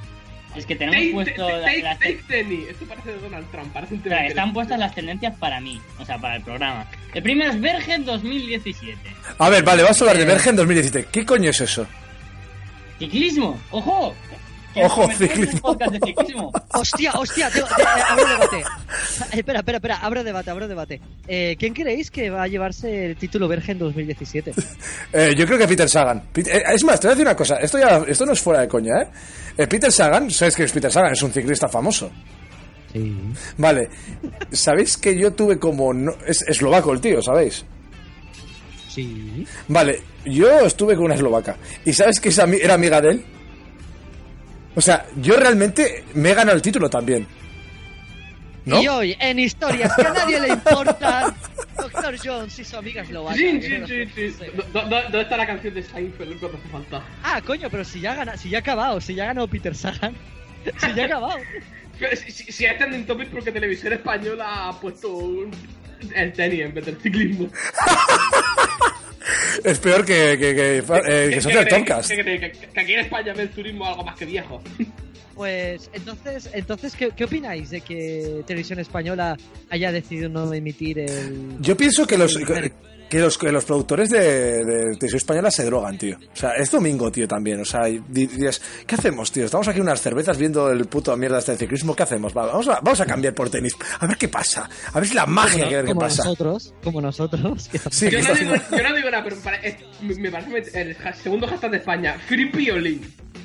[SPEAKER 5] Es que tenemos puesto
[SPEAKER 2] Take Tenny. Esto parece de Donald Trump, parece un tema.
[SPEAKER 5] Claro, están puestas las tendencias para mí, o sea, para el programa. El primero es Vergen 2017.
[SPEAKER 3] A ver, vale, vas a hablar de Vergen 2017. ¿Qué coño es eso?
[SPEAKER 5] Ciclismo, ojo.
[SPEAKER 3] Ojo, ciclismo.
[SPEAKER 5] Podcast de ciclismo.
[SPEAKER 1] Hostia, abro debate. Espera, abro debate. ¿Quién creéis que va a llevarse el título Vergen 2017?
[SPEAKER 3] Yo creo que Peter Sagan. Es más, te voy a decir una cosa. Esto no es fuera de coña, ¿eh? Peter Sagan, ¿sabes qué es Peter Sagan? Es un ciclista famoso.
[SPEAKER 1] Sí.
[SPEAKER 3] Vale. ¿Sabéis que yo tuve como... Es eslovaco el tío, ¿sabéis?
[SPEAKER 1] Sí.
[SPEAKER 3] Vale, yo estuve con una eslovaca. ¿Y sabes que era amiga de él? O sea, yo realmente me he ganado el título también. ¿No?
[SPEAKER 1] Y hoy, en historias que a nadie le importan, Dr. Jones y su amiga eslovaca.
[SPEAKER 2] Sí. ¿Dónde está la canción de Seinfeld cuando hace falta?
[SPEAKER 1] Ah, coño, pero si ya ha acabado, si ya ha ganado Peter Sagan. Si ya ha acabado.
[SPEAKER 2] Pero si es trending topic porque Televisión Española ha puesto el tenis en vez del ciclismo.
[SPEAKER 3] Es peor que son del Tomcast.
[SPEAKER 2] Que aquí en España ve el turismo algo más que viejo.
[SPEAKER 1] Pues entonces ¿qué opináis de que Televisión Española haya decidido no emitir el...
[SPEAKER 3] Yo pienso que los productores de Televisión Española se drogan, tío. O sea, es domingo, tío, también. O sea, dirías, ¿qué hacemos, tío? Estamos aquí unas cervezas viendo el puto mierda este ciclismo. ¿Qué hacemos? Vamos a cambiar por tenis. A ver qué pasa. A ver si la magia que qué pasa.
[SPEAKER 1] Como nosotros.
[SPEAKER 3] Sí,
[SPEAKER 2] yo no digo nada, pero me parece el segundo hashtag de España. Free Piolín.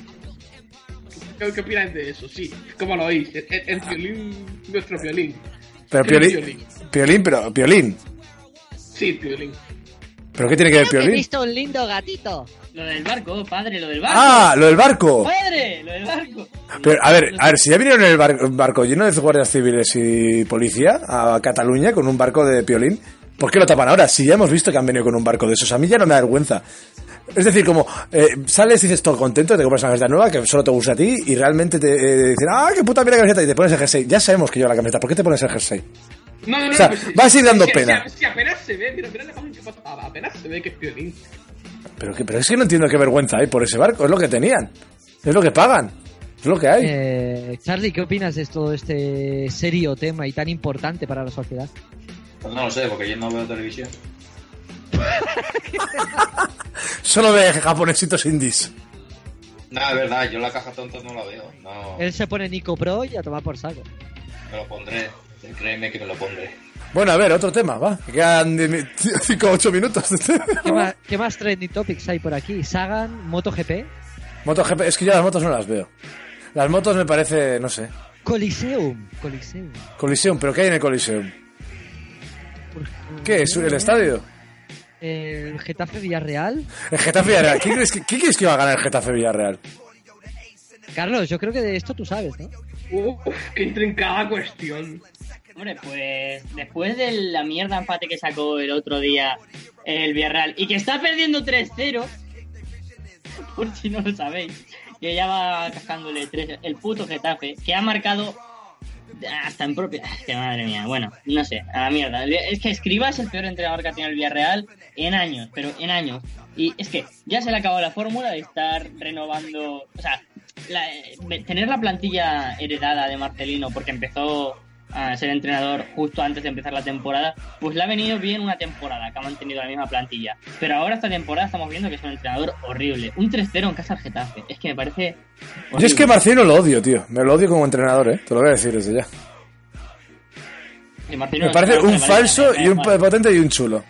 [SPEAKER 2] ¿Qué opináis de eso? Sí, ¿cómo lo oís? El violín, nuestro violín.
[SPEAKER 3] Pero Piolín.
[SPEAKER 2] Sí, Piolín.
[SPEAKER 3] ¿Pero qué tiene que ver Piolín?
[SPEAKER 1] He visto un lindo gatito.
[SPEAKER 5] Lo del barco, padre, lo del barco.
[SPEAKER 3] ¡Ah, lo del barco!
[SPEAKER 5] ¡Padre, lo del barco!
[SPEAKER 3] Pero, a ver, si ya vinieron en el barco lleno de guardias civiles y policía a Cataluña con un barco de Piolín, ¿por qué lo tapan ahora? Si ya hemos visto que han venido con un barco de esos, a mí ya no me da vergüenza. Es decir, como sales y dices todo contento, te compras una camiseta nueva que solo te gusta a ti y realmente te dicen, ¡ah, qué puta mierda camiseta! Y te pones el jersey. Ya sabemos que lleva la camiseta, ¿por qué te pones el jersey?
[SPEAKER 2] No,
[SPEAKER 3] o sea,
[SPEAKER 2] pues,
[SPEAKER 3] vas a ir dando pena.
[SPEAKER 2] Si apenas se ve, mira la imagen que pasa, apenas se ve que es Piolín.
[SPEAKER 3] Pero es que no entiendo qué vergüenza hay por ese barco, es lo que tenían, es lo que pagan, es lo que hay.
[SPEAKER 1] Charlie, ¿qué opinas de todo este serio tema y tan importante para la sociedad?
[SPEAKER 4] Pues no lo sé, porque yo no veo televisión.
[SPEAKER 3] Solo de japonesitos indies.
[SPEAKER 4] No, es verdad, yo la caja tonta no la veo. No.
[SPEAKER 1] Él se pone Nico Pro y a tomar por saco.
[SPEAKER 4] Me lo pondré, créeme que me lo pondré.
[SPEAKER 3] Bueno, a ver, otro tema, va. Que quedan 5 o 8 minutos.
[SPEAKER 1] ¿Qué más trending topics hay por aquí? Sagan, MotoGP.
[SPEAKER 3] MotoGP, es que yo las motos no las veo. Las motos me parece, no sé.
[SPEAKER 1] Coliseum,
[SPEAKER 3] ¿pero qué hay en el Coliseum? ¿Qué es? ¿El estadio?
[SPEAKER 1] El Getafe Villarreal.
[SPEAKER 3] El Getafe Villarreal. ¿Qué crees que va a ganar el Getafe Villarreal?
[SPEAKER 1] Carlos, yo creo que de esto tú sabes, ¿no?
[SPEAKER 2] Qué intrincada cuestión.
[SPEAKER 5] Hombre, pues después de la mierda empate que sacó el otro día el Villarreal y que está perdiendo 3-0, por si no lo sabéis, que ya va cascándole 3 el puto Getafe, que ha marcado hasta en propia... Que madre mía, bueno, no sé, a la mierda. Es que Escribas es el peor entrenador que ha tenido el Villarreal en años, pero en años. Y es que ya se le acabó la fórmula de estar renovando... O sea, tener la plantilla heredada de Marcelino porque empezó a ser entrenador justo antes de empezar la temporada, pues le ha venido bien una temporada que ha mantenido la misma plantilla. Pero ahora esta temporada estamos viendo que es un entrenador horrible. Un 3-0 en casa al Getafe. Es que me parece horrible.
[SPEAKER 3] Yo es que Marcelino lo odio, tío. Me lo odio como entrenador, te lo voy a decir desde ya. Me parece un falso y un potente y un chulo.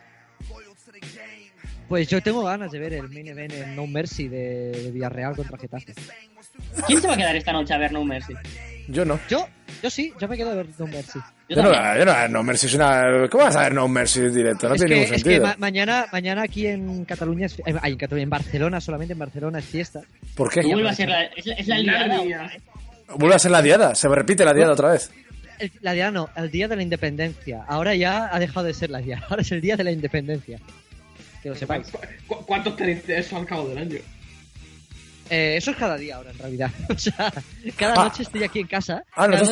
[SPEAKER 1] Pues yo tengo ganas de ver el main event en No Mercy de Villarreal contra Getafe.
[SPEAKER 5] ¿Quién se va a quedar esta noche a ver No Mercy?
[SPEAKER 3] Yo no.
[SPEAKER 1] Yo sí, yo me quedo a ver No Mercy.
[SPEAKER 3] Yo no, No Mercy es una... ¿Cómo vas a ver No Mercy en directo? No tiene ningún sentido.
[SPEAKER 1] Es que mañana aquí en Cataluña, en Barcelona, solamente en Barcelona es fiesta.
[SPEAKER 3] ¿Por qué?
[SPEAKER 5] Vuelve a ser es la liada.
[SPEAKER 3] Vuelve a ser la diada, se repite la diada otra vez.
[SPEAKER 1] La diada no, el día de la independencia. Ahora ya ha dejado de ser la diada, ahora es el día de la independencia. Que lo sepáis.
[SPEAKER 2] ¿Cuántos tenéis de eso al cabo del año?
[SPEAKER 1] Eso es cada día ahora, en realidad. O sea, cada noche estoy aquí en casa.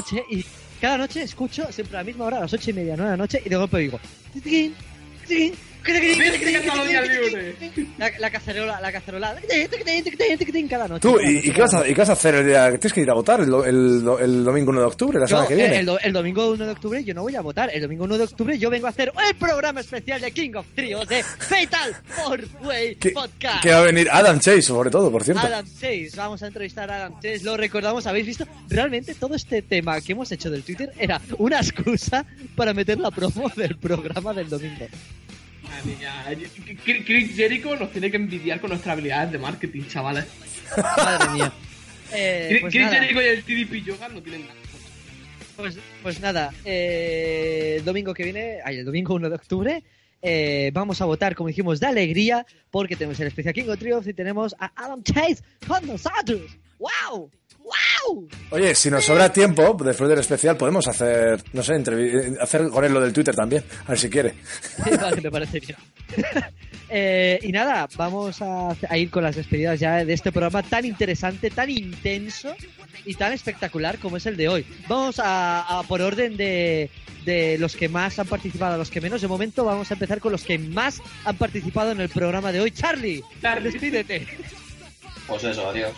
[SPEAKER 1] Cada noche escucho siempre a la misma hora, a las 8:30, 9 de la noche, y de golpe digo...
[SPEAKER 2] ¡Viste Cataluña libre!
[SPEAKER 1] La cacerola cada noche.
[SPEAKER 3] Tú, ¿y qué vas a hacer el día? ¿Tienes que ir a votar el domingo 1 de octubre, la semana que viene?
[SPEAKER 1] El domingo 1 de octubre yo no voy a votar. El domingo 1 de octubre yo vengo a hacer el programa especial de King of Trios de Fatal 4-Way Podcast.
[SPEAKER 3] Que va a venir Adam Chase, sobre todo, por cierto.
[SPEAKER 1] Adam Chase, vamos a entrevistar a Adam Chase. Lo recordamos, ¿habéis visto? Realmente todo este tema que hemos hecho del Twitter era una excusa para meter la promo del programa del domingo.
[SPEAKER 2] Madre mía, Chris Jericho nos tiene que envidiar con nuestras habilidades de marketing, chavales.
[SPEAKER 1] Madre mía.
[SPEAKER 2] Chris Jericho y el TDP Yoga no tienen nada.
[SPEAKER 1] Pues nada, el domingo 1 de octubre, vamos a votar, como dijimos, de alegría, porque tenemos el especial King of Trios y tenemos a Adam Chase con nosotros. ¡Wow! ¡Wow!
[SPEAKER 3] Oye, si nos sobra tiempo, después del especial, podemos hacer, no sé, hacer con él lo del Twitter también, a ver si quiere.
[SPEAKER 1] Vale, me parece bien. Y nada, vamos a ir con las despedidas ya de este programa tan interesante, tan intenso y tan espectacular como es el de hoy. Vamos a por orden de los que más han participado a los que menos. De momento vamos a empezar con los que más han participado en el programa de hoy. Charlie, despídete.
[SPEAKER 4] Pues eso, adiós.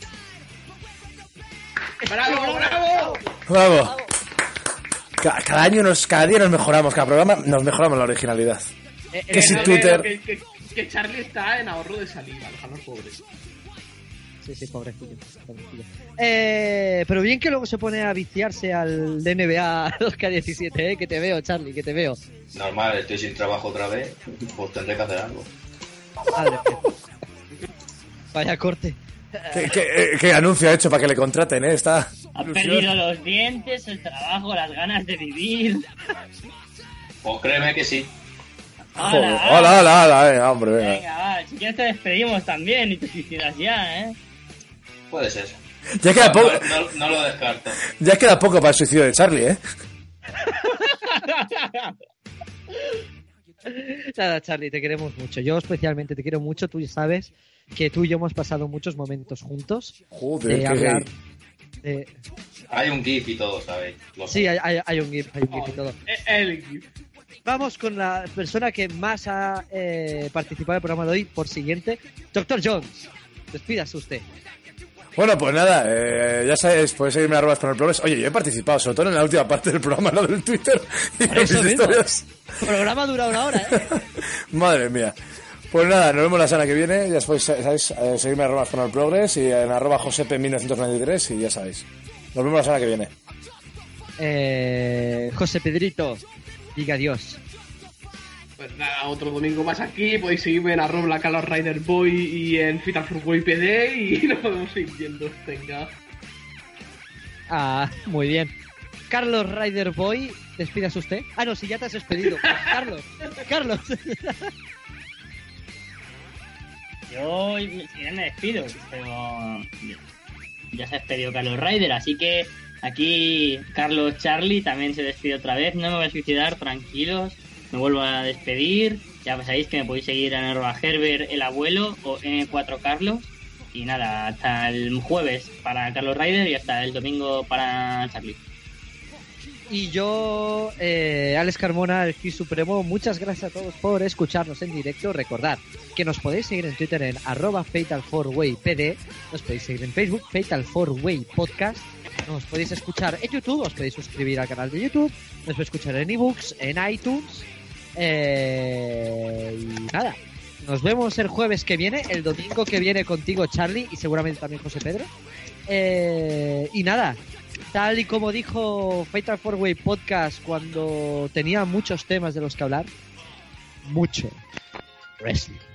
[SPEAKER 3] ¡Bravo! Cada día nos mejoramos, cada programa nos mejoramos la originalidad. Que si Twitter...
[SPEAKER 2] Que Charlie está en ahorro de saliva, los pobres.
[SPEAKER 1] Sí, pobrecillo. Pero bien que luego se pone a viciarse al NBA 2K17, que te veo, Charlie, que te veo.
[SPEAKER 4] Normal, estoy sin trabajo otra vez, pues tendré que hacer algo.
[SPEAKER 1] Madre mía. Vaya corte.
[SPEAKER 3] ¿Qué anuncio ha hecho para que le contraten, Está...
[SPEAKER 5] Ha perdido los dientes, el trabajo, las ganas de vivir.
[SPEAKER 4] Pues créeme que sí.
[SPEAKER 3] Hola, hombre, venga.
[SPEAKER 5] Venga, va, si quieres te despedimos también y te suicidas ya,
[SPEAKER 4] Puede ser.
[SPEAKER 3] Ya queda poco.
[SPEAKER 4] No lo descarto.
[SPEAKER 3] Ya queda poco para el suicidio de Charlie,
[SPEAKER 1] Nada, Charlie, te queremos mucho. Yo especialmente te quiero mucho. Tú sabes que tú y yo hemos pasado muchos momentos juntos.
[SPEAKER 3] Joder, qué
[SPEAKER 4] Hay un GIF y todo, ¿sabéis?
[SPEAKER 1] Sí, hay un GIF y todo.
[SPEAKER 2] El GIF.
[SPEAKER 1] Vamos con la persona que más ha participado en el programa de hoy, por siguiente, Dr. Jones. Despídase usted.
[SPEAKER 3] Bueno, pues nada, ya sabéis, podéis seguirme a @con el progres. Oye, yo he participado, sobre todo en la última parte del programa, lo del Twitter y
[SPEAKER 1] Por
[SPEAKER 3] mis
[SPEAKER 1] eso mismo.
[SPEAKER 3] historias.
[SPEAKER 1] El programa dura 1 hora,
[SPEAKER 3] Madre mía. Pues nada, nos vemos la semana que viene. Ya sabéis, seguirme a @con el progres y en @josepe1993 y ya sabéis. Nos vemos la semana que viene.
[SPEAKER 1] José Pedrito, diga adiós.
[SPEAKER 2] Pues nada, otro domingo más aquí. Podéis seguirme en @LaCalosRiderBoy y en FitalForWayPD y nos podemos ir viendo. Venga.
[SPEAKER 1] Muy bien. Carlos Rider Boy, despídase usted. No, si ya te has despedido. Carlos.
[SPEAKER 5] Yo, si bien me despido, pero ya se ha despedido Carlos Rider, así que aquí Carlos Charlie también se despide otra vez. No me voy a suicidar, tranquilos. Me vuelvo a despedir. Ya sabéis que me podéis seguir en @Herbert el abuelo o N4 Carlos. Y nada, hasta el jueves para Carlos Rider y hasta el domingo para Charlie.
[SPEAKER 1] Y yo, Alex Carmona, el Gil Supremo, muchas gracias a todos por escucharnos en directo. Recordad que nos podéis seguir en Twitter en @Fatal4WayPD, nos podéis seguir en Facebook, Fatal4Way Podcast, nos podéis escuchar en YouTube, os podéis suscribir al canal de YouTube, nos podéis escuchar en ebooks, en iTunes, y nada, nos vemos el jueves que viene, el domingo que viene contigo, Charlie, y seguramente también José Pedro. Y nada, tal y como dijo Fatal 4-Way Podcast cuando tenía muchos temas de los que hablar, mucho wrestling.